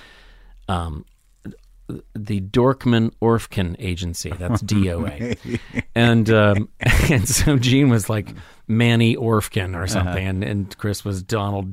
The Dorkman Orfkin Agency. That's DOA. And so Gene was like Manny Orfkin or something, and Chris was Donald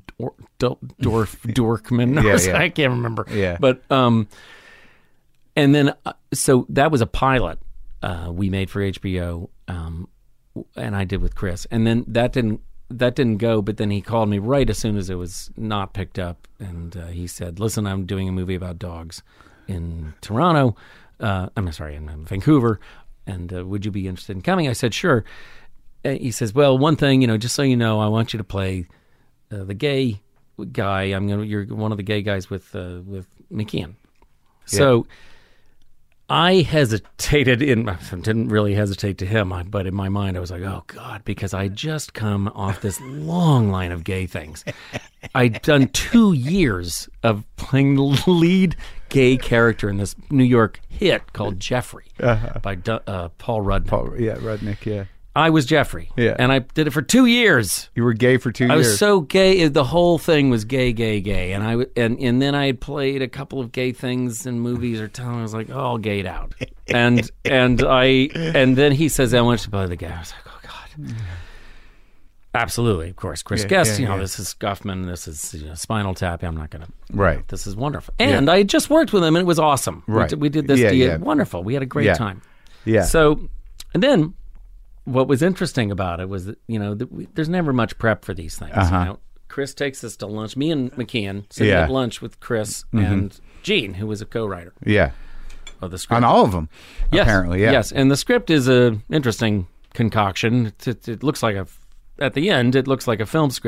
Dorkman. I can't remember. Yeah. But and then so that was a pilot we made for HBO, and I did with Chris, and then that didn't go. But then he called me right as soon as it was not picked up, and he said, "Listen, I'm doing a movie about dogs in Toronto. In Vancouver, and would you be interested in coming?" I said, "Sure." He says, "Well, one thing, just so you know, I want you to play the gay guy. You're one of the gay guys with McKeon." So I hesitated. Didn't really hesitate to him, but in my mind, I was like, "Oh God," because I just come off this long line of gay things. I'd done 2 years of playing the lead gay character in this New York hit called Jeffrey by Paul Rudnick. Rudnick, yeah. I was Jeffrey. Yeah. And I did it for 2 years. You were gay for 2 years. I was so gay. The whole thing was gay. And then I had played a couple of gay things in movies or television. I was like, all gayed out. And then he says, "I want you to play the guy." I was like, "Oh God." Absolutely, of course. Chris Guest, this is Guffman, this is Spinal Tap. I'm not going to. Right. This is wonderful. And I just worked with him, and it was awesome. Right. We did this. Wonderful. We had a great time. Yeah. So, and then what was interesting about it was that, there's never much prep for these things. Chris takes us to lunch. Me and McKeon sitting at lunch with Chris and Gene, who was a co-writer. Yeah. Of the script. On all of them, apparently, yeah. Yes, and the script is a interesting concoction. It looks like at the end, it looks like a film script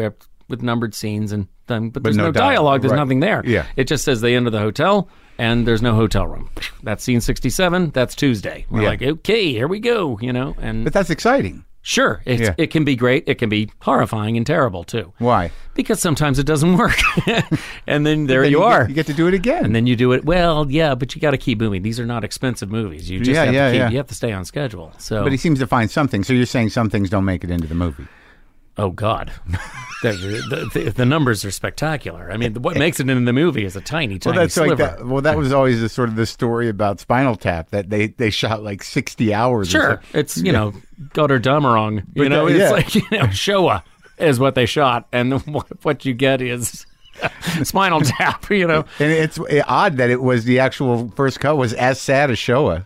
with numbered scenes and but there's no no dialogue. There's right. nothing there. Yeah. It just says they enter the hotel and there's no hotel room. That's scene 67. That's Tuesday. We're Yeah. like, okay, here we go. And But that's exciting. sure, it can be great. It can be horrifying and terrible too. Why? Because sometimes it doesn't work, and then there Then you are. You get to do it again. And then you do it. Well, yeah, but you got to keep moving. These are not expensive movies. You just have to keep. yeah. You have to stay on schedule. So, But he seems to find something. So you're saying some things don't make it into the movie. oh God, the numbers are spectacular. I mean, what makes it into the movie is a tiny sliver. Like that. Well, that was always the sort of the story about Spinal Tap that they shot like 60 hours. or Sure, so. it's Götterdämmerung. But It's like Showa is what they shot, and what you get is Spinal Tap. And it's odd that it was the actual first cut was as sad as Showa.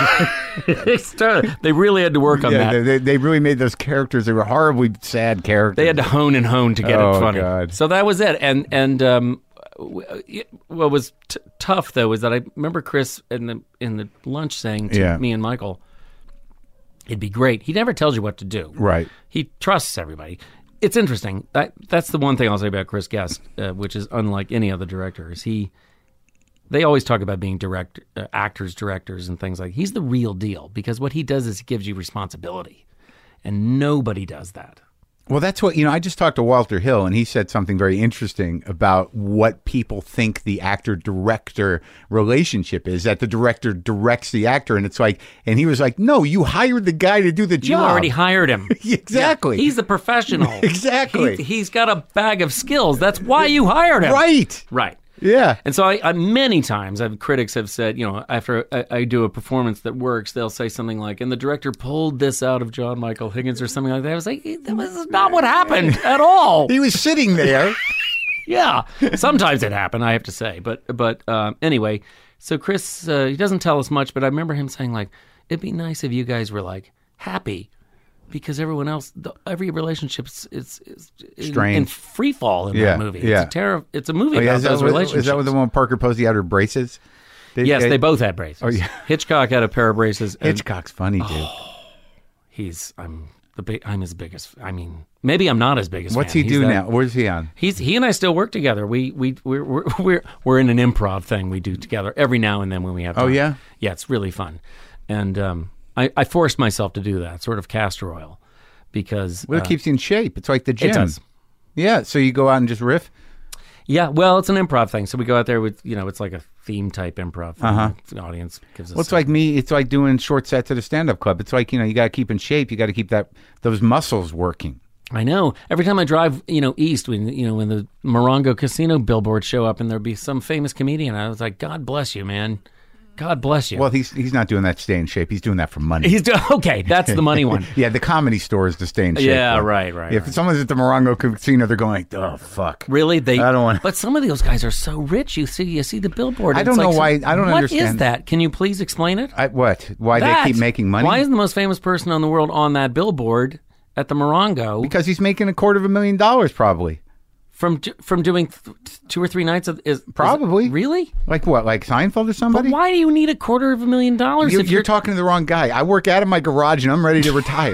They really had to work on that. They really made those characters. They were horribly sad characters. They had to hone and hone to get it funny. God. So that was it. And what was tough though is that I remember Chris in the lunch saying to me and Michael, "It'd be great." He never tells you what to do. Right. He trusts everybody. It's interesting. That's the one thing I'll say about Chris Guest, which is unlike any other director. Is they always talk about being actors, directors, and things like. He's the real deal because what he does is he gives you responsibility, and nobody does that. Well, that's what, I just talked to Walter Hill, and he said something very interesting about what people think the actor-director relationship is, that the director directs the actor, and it's like, and he was like, no, you hired the guy to do the job. You already hired him. Exactly. Yeah, he's a professional. Exactly. He's got a bag of skills. That's why you hired him. Right. Right. Yeah. And so I many times critics have said, after I do a performance that works, they'll say something like, and the director pulled this out of John Michael Higgins or something like that. I was like, that was not what happened at all. He was sitting there. Yeah. Sometimes it happened, I have to say. But anyway, so Chris, he doesn't tell us much, but I remember him saying, like, it'd be nice if you guys were, like, happy. Because everyone else, every relationship is Strange. in free fall in that movie. Yeah. It's a movie about those relationships. Is that what the one Parker Posey had her braces? Yes, they both had braces. Oh, yeah. Hitchcock had a pair of braces. And Hitchcock's funny, dude. I'm his biggest. I mean, maybe I'm not his biggest. What's fan. he do now? Where's he on? He and I still work together. We're in an improv thing we do together every now and then when we have time. Oh, yeah? Yeah, it's really fun. And I forced myself to do that, sort of castor oil, because Well, it keeps you in shape. It's like the gym. it does. Yeah, so you go out and just riff? Yeah, well, it's an improv thing. So we go out there with, it's like a theme type improv thing. The audience gives us. Well, it's like me. It's like doing short sets at a stand-up club. It's like, you got to keep in shape. You got to keep those muscles working. I know. Every time I drive, east, when the Morongo Casino billboards show up and there'll be some famous comedian, I was like, God bless you, man. God bless you. Well, he's not doing that to stay in shape. He's doing that for money. Okay, that's the money one. Yeah, the Comedy Store is to stay in shape. Yeah, though. right. If someone's at the Morongo Casino, they're going like, oh, fuck. Really? I don't want. But some of those guys are so rich. You see the billboard. I don't know why. I don't understand. What is that? Can you please explain it? What? Why they keep making money? Why is the most famous person in the world on that billboard at the Morongo? Because he's making $250,000 probably. From doing 2 or 3 nights Probably. Really? Like what? Like Seinfeld or somebody? But why do you need $250,000 if you're talking to the wrong guy. I work out of my garage and I'm ready to retire.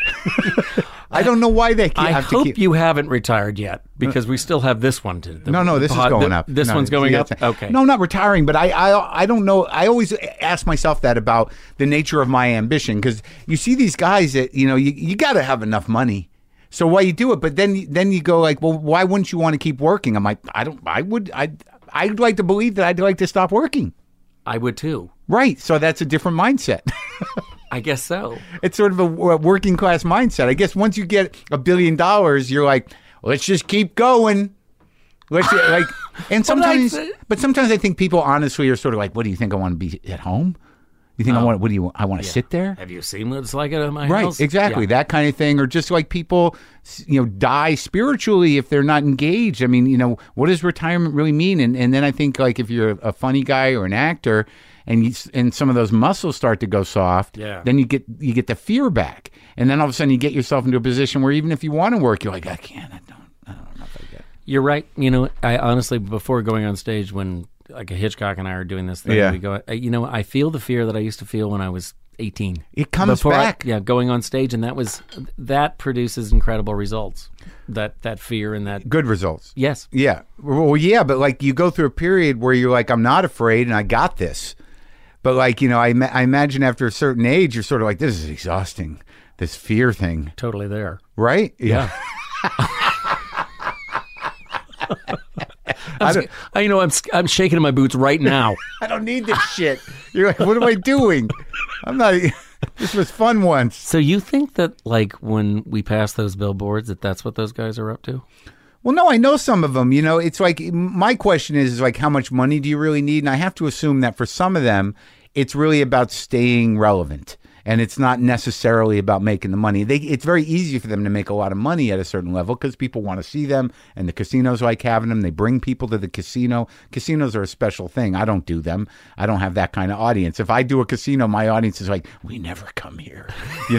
I don't know why they keep. I hope you haven't retired yet because we still have this one to. No, this is going up. This one's going up. Okay. No, I'm not retiring, but I don't know. I always ask myself that about the nature of my ambition because you see these guys that you got to have enough money. So why you do it? But then you go like, well, why wouldn't you want to keep working? I'm like, I'd like to believe that I'd like to stop working. I would too. Right. So that's a different mindset. I guess so. It's sort of a working class mindset. I guess once you get $1 billion, you're like, let's just keep going. And sometimes, but sometimes I think people honestly are sort of like, what do you think? I want to be at home? You think I want to sit there? Have you seen what it's like at my right, house? Exactly. Yeah. That kind of thing. Or just like people, die spiritually if they're not engaged. I mean, what does retirement really mean? And then I think like if you're a funny guy or an actor and some of those muscles start to go soft, then you get the fear back. And then all of a sudden you get yourself into a position where even if you want to work, you're like, I don't know if I get it. You're right. I honestly, before going on stage when like Hitchcock and I are doing this thing, we go, I feel the fear that I used to feel when I was 18. It comes back. Going on stage, and that produces incredible results. That fear and that Good results. yes, Yeah. Well, yeah, but like you go through a period where you're like, I'm not afraid and I got this. But like, I imagine after a certain age, you're sort of like, this is exhausting, this fear thing. totally there. Right? Yeah. I'm shaking in my boots right now. I don't need this shit. You're like, what am I doing? I'm not. This was fun once. So you think that like when we pass those billboards that's what those guys are up to? Well, no, I know some of them. It's like my question is like, how much money do you really need? And I have to assume that for some of them, it's really about staying relevant. And it's not necessarily about making the money. It's very easy for them to make a lot of money at a certain level because people want to see them, and the casinos like having them. They bring people to the casino. Casinos are a special thing. I don't do them. I don't have that kind of audience. If I do a casino, my audience is like, we never come here.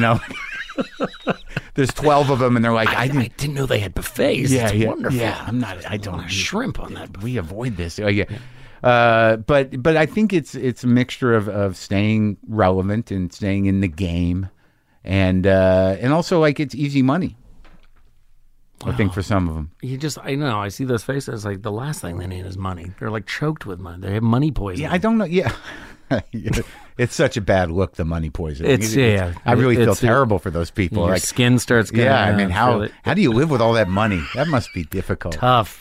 There's 12 of them, and they're like, I didn't know they had buffets. Yeah, it's yeah, wonderful. yeah. I don't want shrimp on that. We avoid this. Yeah. But I think it's a mixture of staying relevant and staying in the game, and also like it's easy money. Wow. I think for some of them, I know I see those faces like the last thing they need is money. They're like choked with money. They have money poisoning. Yeah, I don't know. Yeah. It's such a bad look, the money poisoning. I really feel terrible for those people. Your like skin starts getting I mean, how do you live with all that money? That must be difficult. Tough.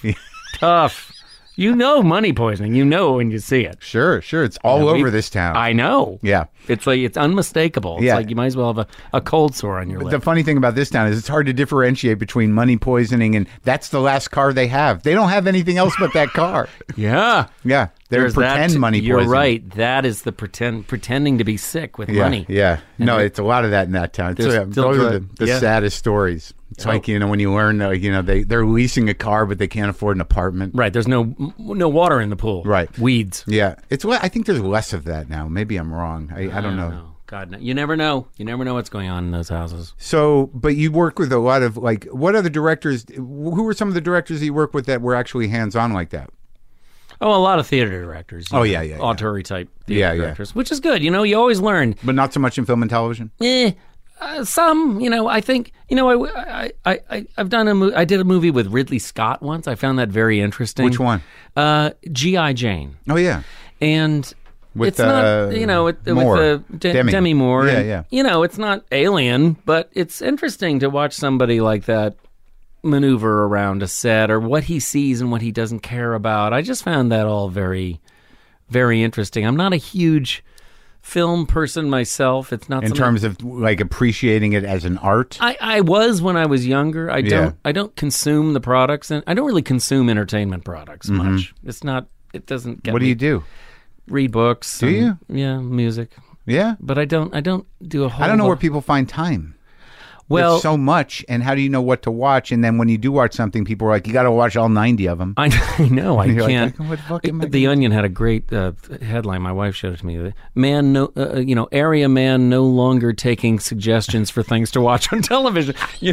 Money poisoning. When you see it. Sure. It's all over this town. I know. Yeah. It's like, it's unmistakable. It's like you might as well have a cold sore on your lip. The funny thing about this town is it's hard to differentiate between money poisoning and that's the last car they have. They don't have anything else but that car. Yeah. Yeah. They're pretend money poisoning. You're right. That is the pretending to be sick with money. Yeah. No, it's a lot of that in that town. Those are the saddest stories. It's like, when you learn, they're leasing a car, but they can't afford an apartment. Right. There's no water in the pool. Right. Weeds. Yeah. I think there's less of that now. Maybe I'm wrong. I don't know. God, no. You never know. You never know what's going on in those houses. So, but you work with a lot of, like, what other directors, who were some of the directors you work with that were actually hands-on like that? Oh, a lot of theater directors. Auteur type theater directors, which is good. You always learn. But not so much in film and television? Some, I think, I've done I did a movie with Ridley Scott once. I found that very interesting. Which one? G.I. Jane. Oh, yeah. And with it's not, with Demi Moore. Yeah. It's not Alien, but it's interesting to watch somebody like that maneuver around a set or what he sees and what he doesn't care about. I just found that all very, very interesting. I'm not a huge film person myself. It's not in terms of like appreciating it as an art. I was when I was younger. I don't consume the products, and I don't really consume entertainment products much. It's not. It doesn't get. What do you do? Read books. Do you? Yeah, music. Yeah, but I don't do a whole. I don't know where people find time. Well, there's so much, and how do you know what to watch? And then when you do watch something, people are like, "You got to watch all 90 of them." I know, I can't. Like, what the fuck am I The Onion had a great headline. My wife showed it to me. Area man no longer taking suggestions for things to watch on television.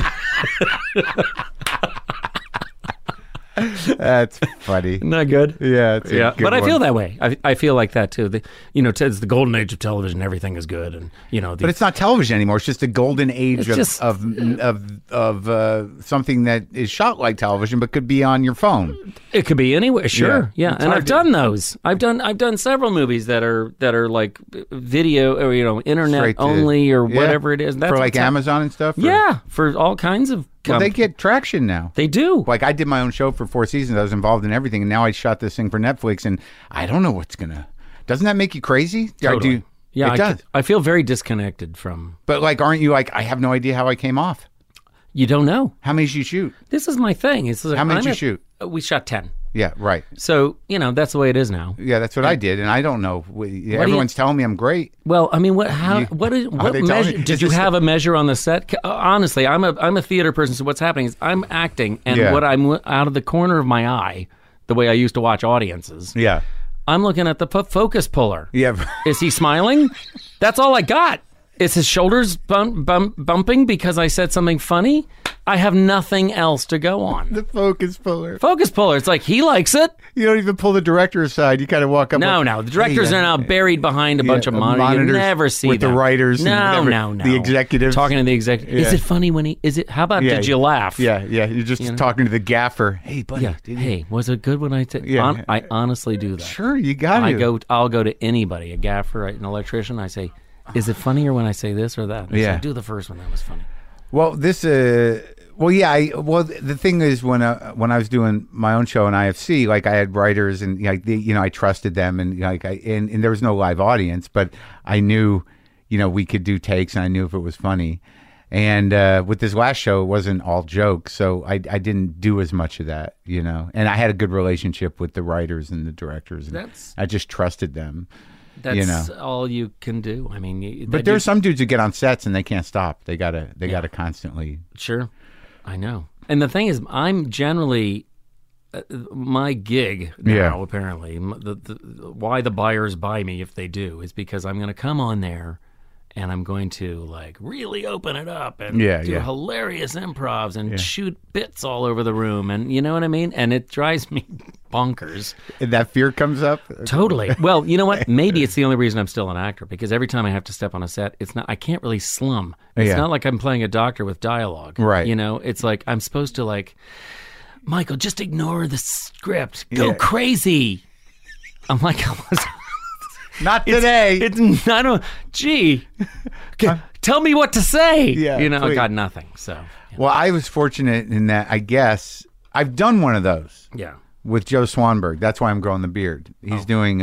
That's funny. Not good. Yeah, it's a good but I one. feel that way. I feel like that too. It's the golden age of television. Everything is good, and but it's not television anymore. It's just a golden age of something that is shot like television, but could be on your phone. It could be anywhere. Sure, yeah. And I've done those. I've done several movies that are like video or internet only or whatever it is. That's for like Amazon and stuff. Yeah, for all kinds of. Well, they get traction now. They do. Like I did my own show for 4 seasons. I was involved in everything, and now I shot this thing for Netflix, and I don't know what's gonna. Doesn't that make you crazy? Totally. Yeah, it does. I feel very disconnected from. But like, aren't you like? I have no idea how I came off. You don't know. How many did you shoot? This is my thing. How many did you shoot? We shot 10. Yeah, right. So, that's the way it is now. Yeah, that's what I did, and I don't know. Everyone's telling me I'm great. Well, I mean, what measure? Did you have a measure on the set? Honestly, I'm a theater person, so what's happening is I'm acting, and what I'm out of the corner of my eye, the way I used to watch audiences. Yeah. I'm looking at the focus puller. Yeah. Is he smiling? That's all I got. Is his shoulders bumping because I said something funny? I have nothing else to go on. The focus puller. Focus puller. It's like he likes it. You don't even pull the director aside. You kind of walk up. No. The directors are now buried behind a bunch of monitors. You never see with them. the writers. No. The executives. Talking to the executive. Yeah. Is it funny when he... Is it... How about did you laugh? Yeah. You're just talking to the gaffer. Hey, buddy. Yeah. Hey, was it good when I... I honestly do that. Sure, you got it. I'll go to anybody, a gaffer, an electrician. I say, is it funnier when I say this or that? Yeah. Say, do the first one. That was funny. Well, the thing is when I was doing my own show in IFC, like I had writers and like I trusted them and like and there was no live audience, but I knew, we could do takes and I knew if it was funny. And with this last show, it wasn't all jokes, so I didn't do as much of that, And I had a good relationship with the writers and the directors, and I just trusted them. That's all you can do. I mean, but there's some dudes who get on sets and they can't stop. They gotta constantly. Sure, I know. And the thing is, I'm generally my gig now. Apparently, why the buyers buy me if they do is because I'm going to come on there. And I'm going to like really open it up and do hilarious improvs and shoot bits all over the room, and you know what I mean? And it drives me bonkers. And that fear comes up? Totally. Well, you know what? Maybe it's the only reason I'm still an actor, because every time I have to step on a set, I can't really slum. It's not like I'm playing a doctor with dialogue. Right. It's like I'm supposed to like, Michael, just ignore the script. Go crazy. I'm like, not today. I don't. Gee, tell me what to say. Yeah, I got nothing. So, well, I was fortunate in that I guess I've done one of those. Yeah, with Joe Swanberg. That's why I'm growing the beard. He's doing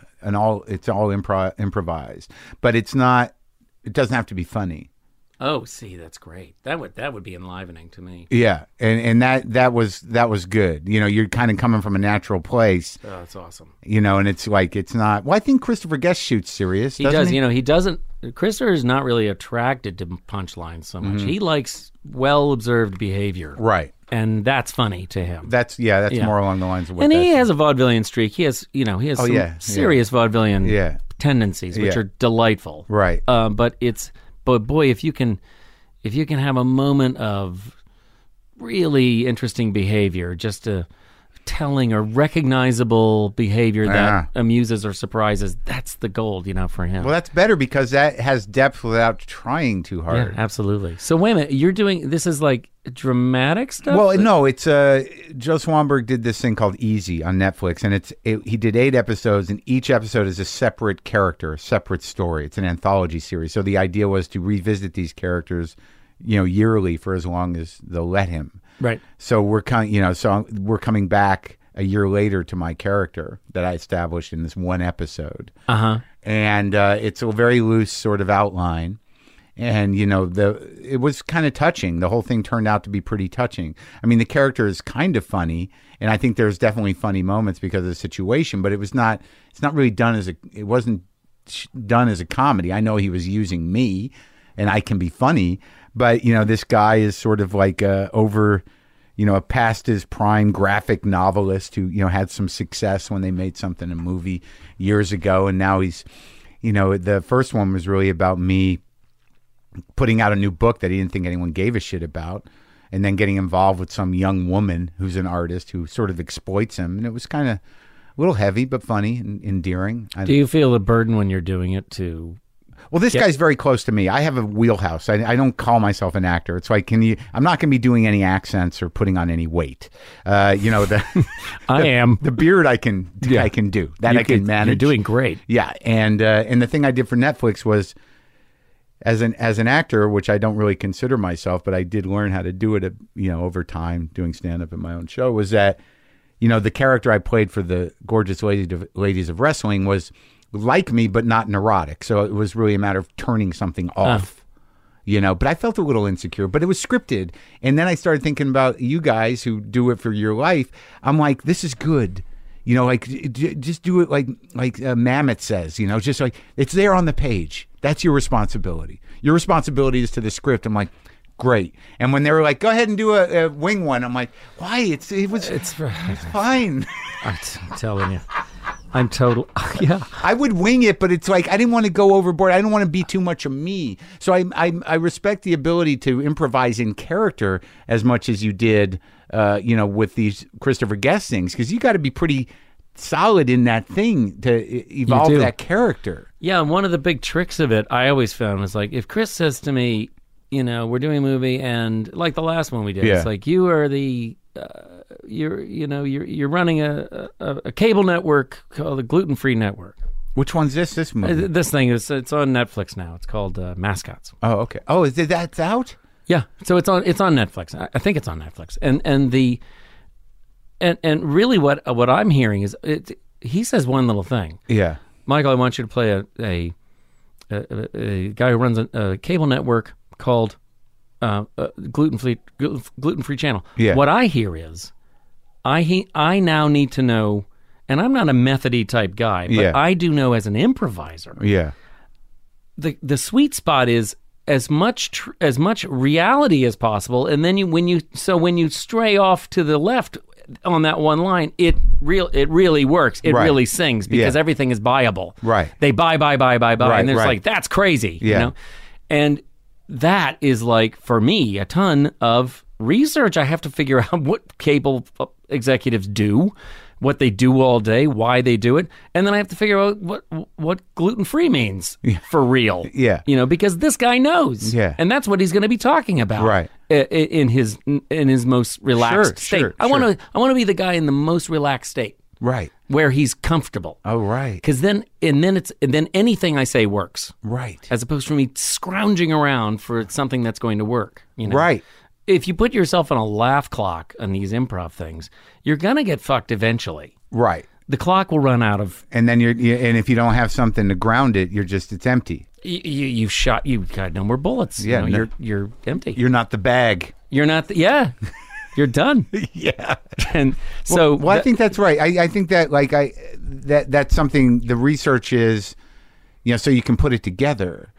it's all improvised, but it's not. It doesn't have to be funny. Oh, see, that's great. That would be enlivening to me. Yeah, and that was good. You're kind of coming from a natural place. Oh, that's awesome. And it's like it's not. Well, I think Christopher Guest shoots serious. He does. He doesn't. Christopher is not really attracted to punchlines so much. He likes well-observed behavior. Right. And that's funny to him. That's more along the lines of what. And he has a vaudevillian streak. He has some serious vaudevillian tendencies, which are delightful. Right. But boy, if you can have a moment of really interesting behavior, just a telling or recognizable behavior that amuses or surprises, that's the gold, for him. Well, that's better because that has depth without trying too hard. Yeah, absolutely. So wait a minute, you're doing this is like dramatic stuff? Well, no, it's Joe Swanberg did this thing called Easy on Netflix, and he did 8 episodes, and each episode is a separate character, a separate story. It's an anthology series. So the idea was to revisit these characters, yearly for as long as they'll let him. Right. So we're coming back a year later to my character that I established in this one episode. Uh-huh. And it's a very loose sort of outline. And, it was kind of touching. The whole thing turned out to be pretty touching. I mean, the character is kind of funny, and I think there's definitely funny moments because of the situation, but it's not really done it wasn't done as a comedy. I know he was using me, and I can be funny, but, this guy is sort of like over, past his prime graphic novelist who, had some success when they made something, a movie years ago. And now he's, the first one was really about me putting out a new book that he didn't think anyone gave a shit about, and then getting involved with some young woman who's an artist who sort of exploits him. And it was kind of a little heavy, but funny and endearing. Do you feel a burden when you're doing it to... Well, this guy's very close to me. I have a wheelhouse. I don't call myself an actor. It's like, I'm not going to be doing any accents or putting on any weight. I am. The beard I can do. That I can manage. You're doing great. Yeah, and the thing I did for Netflix was, as an actor, which I don't really consider myself, but I did learn how to do it, over time, doing stand-up in my own show, was that, the character I played for the Gorgeous Ladies of Wrestling was like me, but not neurotic. So it was really a matter of turning something off, but I felt a little insecure, but it was scripted. And then I started thinking about you guys who do it for your life. I'm like, this is good. Just do it like Mamet says, just like it's there on the page. That's your responsibility. Your responsibility is to the script. I'm like, great. And when they were like, go ahead and do a wing one, I'm like, why? It's fine. I'm telling you. I'm total. Yeah. I would wing it, but it's like I didn't want to go overboard. I didn't want to be too much of me. So I respect the ability to improvise in character as much as you did, with these Christopher Guest things, because you got to be pretty solid in that thing to evolve that character. Yeah, and one of the big tricks of it I always found was like if Chris says to me, we're doing a movie and like the last one we did, it's like you are the you're running a cable network called the Gluten Free Network. Which one's this? This movie? This thing it's on Netflix now. It's called Mascots. Oh, okay. Oh, that's out? Yeah. So it's on Netflix. I think it's on Netflix. And really what I'm hearing is he says one little thing. Yeah. Michael, I want you to play a guy who runs a cable network called Gluten Free Channel. Yeah. What I hear is I now need to know, and I'm not a methody type guy, but I do know as an improviser. Yeah. The sweet spot is as much reality as possible, and then when you stray off to the left on that one line, it really works. It really sings because everything is buyable. Right. They buy, Right, and there's right. like that's crazy. Yeah. And that is like for me a ton of research. I have to figure out what cable executives do, what they do all day, why they do it, and then I have to figure out what gluten-free means for real. Yeah. Because this guy knows. Yeah. And that's what he's going to be talking about. Right. In his most relaxed state. Sure, I want to be the guy in the most relaxed state. Right. Where he's comfortable. Oh, right. Because then anything I say works. Right. As opposed to me scrounging around for something that's going to work. Right. If you put yourself on a laugh clock on these improv things, you're gonna get fucked eventually. Right. The clock will run out of, and then and if you don't have something to ground it, it's empty. You've got no more bullets. Yeah, you're empty. You're not the bag. You're not. You're done. Yeah. And so, I think that's right. I think that that's something the research is, so you can put it together.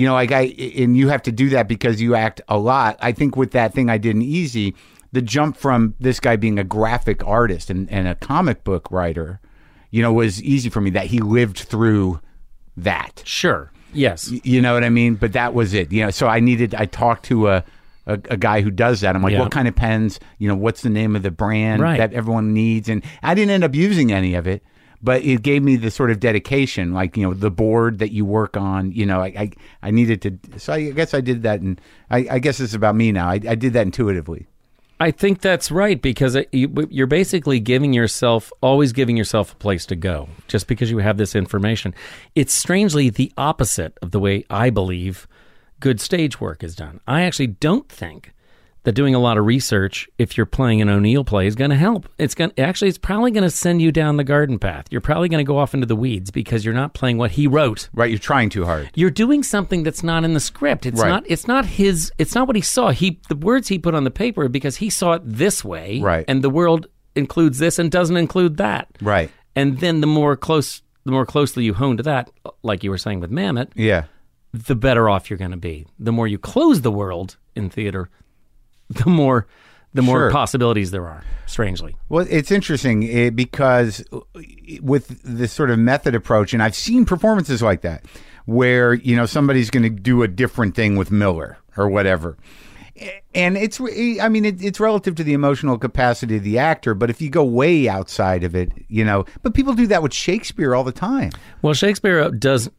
And you have to do that because you act a lot. I think with that thing I did in Easy, the jump from this guy being a graphic artist and a comic book writer, was easy for me, that he lived through that. Sure. Yes. You know what I mean? But that was it. So I talked to a guy who does that. I'm like, what kind of pens, what's the name of the brand that everyone needs? And I didn't end up using any of it. But it gave me the sort of dedication, like, the board that you work on, I needed to. So I guess I did that. And I guess it's about me now. I did that intuitively. I think that's right, because you're basically always giving yourself a place to go just because you have this information. It's strangely the opposite of the way I believe good stage work is done. I actually don't think that doing a lot of research, if you're playing an O'Neill play, is going to help. It's probably going to send you down the garden path. You're probably going to go off into the weeds because you're not playing what he wrote. Right, you're trying too hard. You're doing something that's not in the script. It's not what he saw. The words he put on the paper, because he saw it this way. Right. And the world includes this and doesn't include that. Right. And then the more closely you hone to that, like you were saying with Mamet, the better off you're going to be. The more you close the world in theater, the more possibilities there are, strangely. Well, it's interesting because with this sort of method approach, and I've seen performances like that, where, somebody's going to do a different thing with Miller or whatever. And it's relative to the emotional capacity of the actor, but if you go way outside of it, but people do that with Shakespeare all the time. Well, Shakespeare does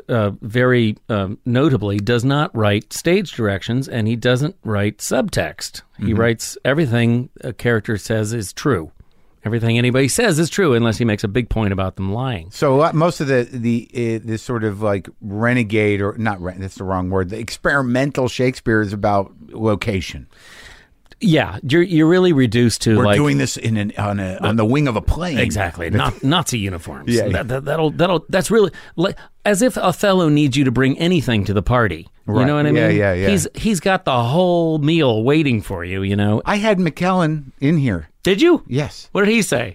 very notably does not write stage directions, and he doesn't write subtext. He writes everything a character says is true. Everything anybody says is true, unless he makes a big point about them lying. So most of this sort of like renegade, or not, that's the wrong word, the experimental Shakespeare is about location. Yeah, you're really reduced to we're doing this on the wing of a plane. Exactly, Nazi uniforms. Yeah, that's really like, as if Othello needs you to bring anything to the party. Right. You know what I mean? Yeah. He's got the whole meal waiting for you. I had McKellen in here. Did you? Yes. What did he say?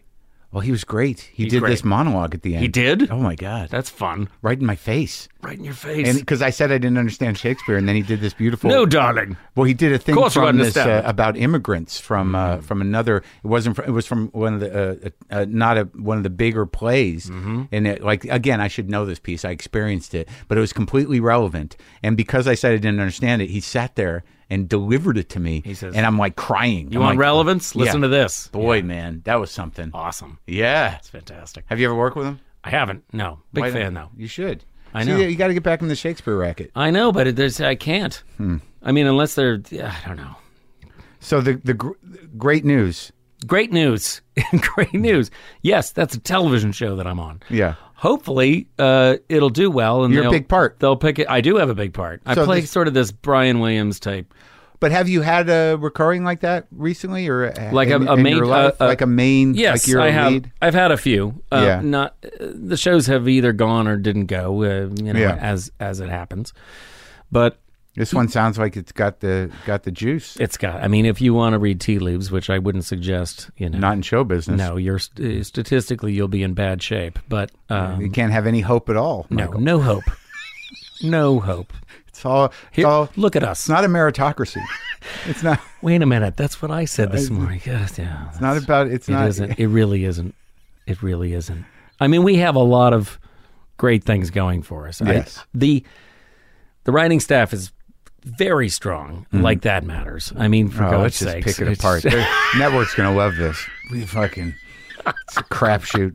Well, he was great. He He's did great. this monologue at the end. He did? Oh my God! That's fun. Right in my face. Right in your face. And because I said I didn't understand Shakespeare, and then he did this beautiful. No, darling. Well, he did a thing course you from this understand. about immigrants from another. It wasn't. It was from one of the one of the bigger plays. Mm-hmm. And it, like again, I should know this piece. I experienced it, but it was completely relevant. And because I said I didn't understand it, he sat there and delivered it to me. He says, and I'm like crying. You I'm want like, relevance? Listen yeah. to this. Boy, man, that was something. Awesome. Yeah. It's fantastic. Have you ever worked with him? I haven't. No. Big Why fan, not? though. You should. I know. See, you got to get back in the Shakespeare racket. I know, but I can't. I mean, unless they're, I don't know. So the great news. Great news. Great news. Yes, that's a television show that I'm on. Yeah. Hopefully, it'll do well. And You're a big part. They'll pick it. I do have a big part. I So play this- sort of this Brian Williams type. But have you had a recurring like that recently, or Like in a main, your life? Like a main? Yes, like you're I a have. lead? I've had a few. Yeah. Not the shows have either gone or didn't go. Yeah. As it happens. But This one sounds like it's got the juice. it's got. I mean, if you want to read tea leaves, which I wouldn't suggest, Not in show business. No, you're statistically you'll be in bad shape. But You can't have any hope at all. Michael. no hope. No hope. It's all. Here, look at us. It's not a meritocracy. It's not. Wait a minute. That's what I said this morning. Yes, yeah. It's not about. It's It not. isn't. It really isn't. It really isn't. I mean, we have a lot of great things going for us. Yes. The writing staff is very strong. Like that matters. I mean, for Oh, God's let's just sakes. pick it apart. The network's gonna love this. We fucking. It's a crapshoot.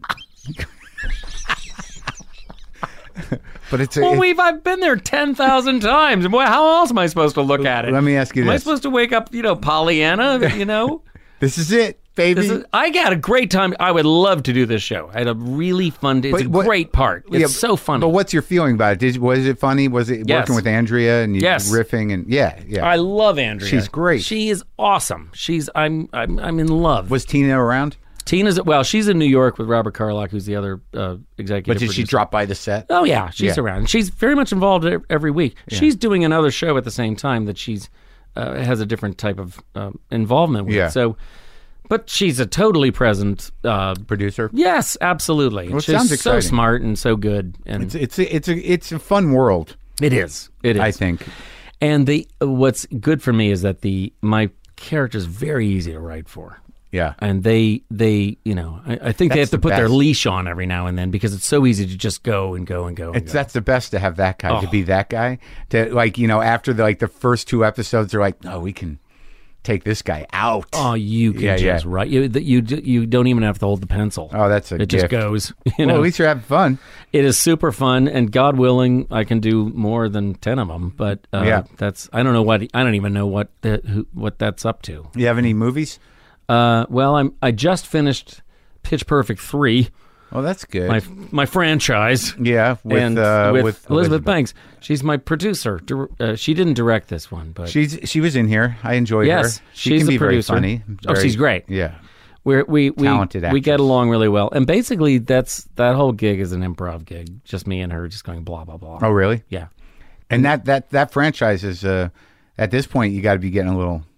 But it's. Well, I've been there 10,000 times. Boy, how else am I supposed to look at it? Let me ask you Am I this. supposed to wake up, Pollyanna, This is it, baby. I got a great time. I would love to do this show. I had a really fun day. It's a great part. It's so funny. But what's your feeling about it? Was it funny? Was it Yes. working with Andrea and you Yes. riffing and yeah. I love Andrea. She's great. She is awesome. I'm in love. Was Tina around? She's in New York with Robert Carlock, who's the other executive But did she producer. drop by the set? Oh yeah, she's Yeah. around. She's very much involved every week. She's doing another show at the same time that she's has a different type of involvement with. Yeah. So, but she's a totally present Producer? Yes, absolutely. Well, it She's sounds so exciting. smart and so good. And It's a fun world, it is. It is. I think. And what's good for me is that my character's very easy to write for. Yeah. And I think they That's have to the put their best. leash on every now and then because it's so easy to just go and go and go. And go. That's the best to have that guy, to Oh. be that guy. To after the first two episodes, they're like, oh, we can take this guy out. Oh, you can just write. You don't even have to hold the pencil. Oh, that's a It just gift. goes. Well, at least you're having fun. It is super fun, and God willing, I can do more than 10 of them. But that's I don't even know what that's up to. You have any movies? Well, I just finished Pitch Perfect 3, Oh, that's good. my franchise. Yeah, with Elizabeth Banks. She's my producer. She didn't direct this one, but She was in here. I enjoyed yes, her. She she's can the be producer. very funny. She's great. Yeah. We Talented we actress. get along really well, and basically that whole gig is an improv gig, just me and her, just going blah blah blah. Oh, really? Yeah, And that franchise is at this point you got to be getting a little.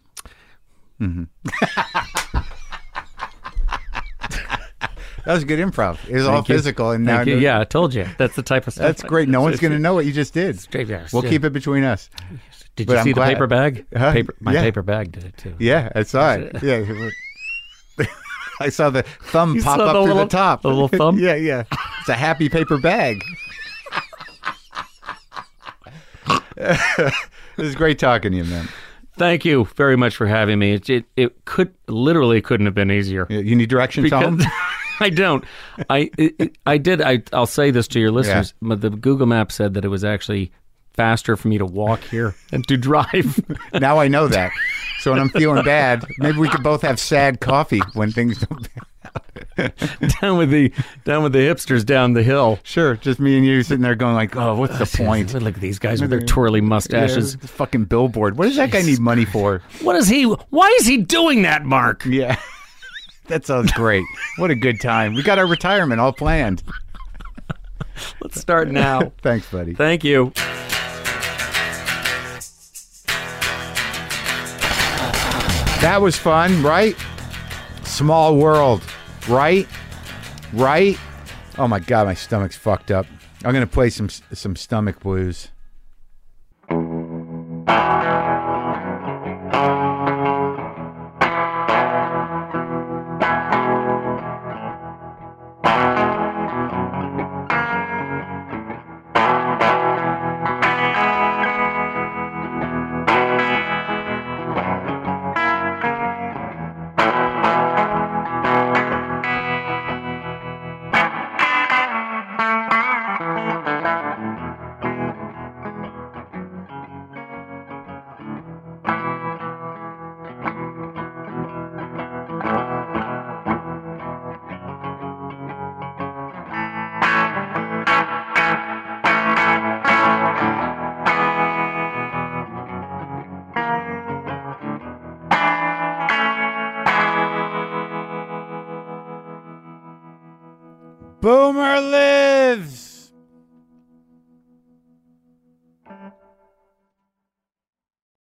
That was good improv. It was all Thank you. physical, and Thank now you. Yeah, I told you that's the type of stuff. that's great. No one's going to know what you just did. We'll keep it between us. Did but you I'm see the glad. paper bag? Huh? My Yeah. paper bag did it too. Yeah, I saw it. Yeah. I saw the thumb You pop saw up the through little- the top. the little thumb? Yeah. It's a happy paper bag. It was great talking to you, man. Thank you very much for having me. It couldn't have been easier. You need directions home? Because I don't. I'll say this to your listeners. But the Google Map said that it was actually faster for me to walk here than to drive. Now I know that. So when I'm feeling bad, maybe we could both have sad coffee when things don't. down with the hipsters down the hill. Sure, just me and you sitting there going like, "Oh, what's the point?" Look at these guys with their twirly mustaches. Yeah, this fucking billboard. What does that guy need money for? Why is he doing that, Mark? Yeah, that sounds great. What a good time. We got our retirement all planned. Let's start now. Thanks, buddy. Thank you. That was fun, right? Small world, right? Right? Oh my God, my stomach's fucked up. I'm gonna play some stomach blues. Boomer lives!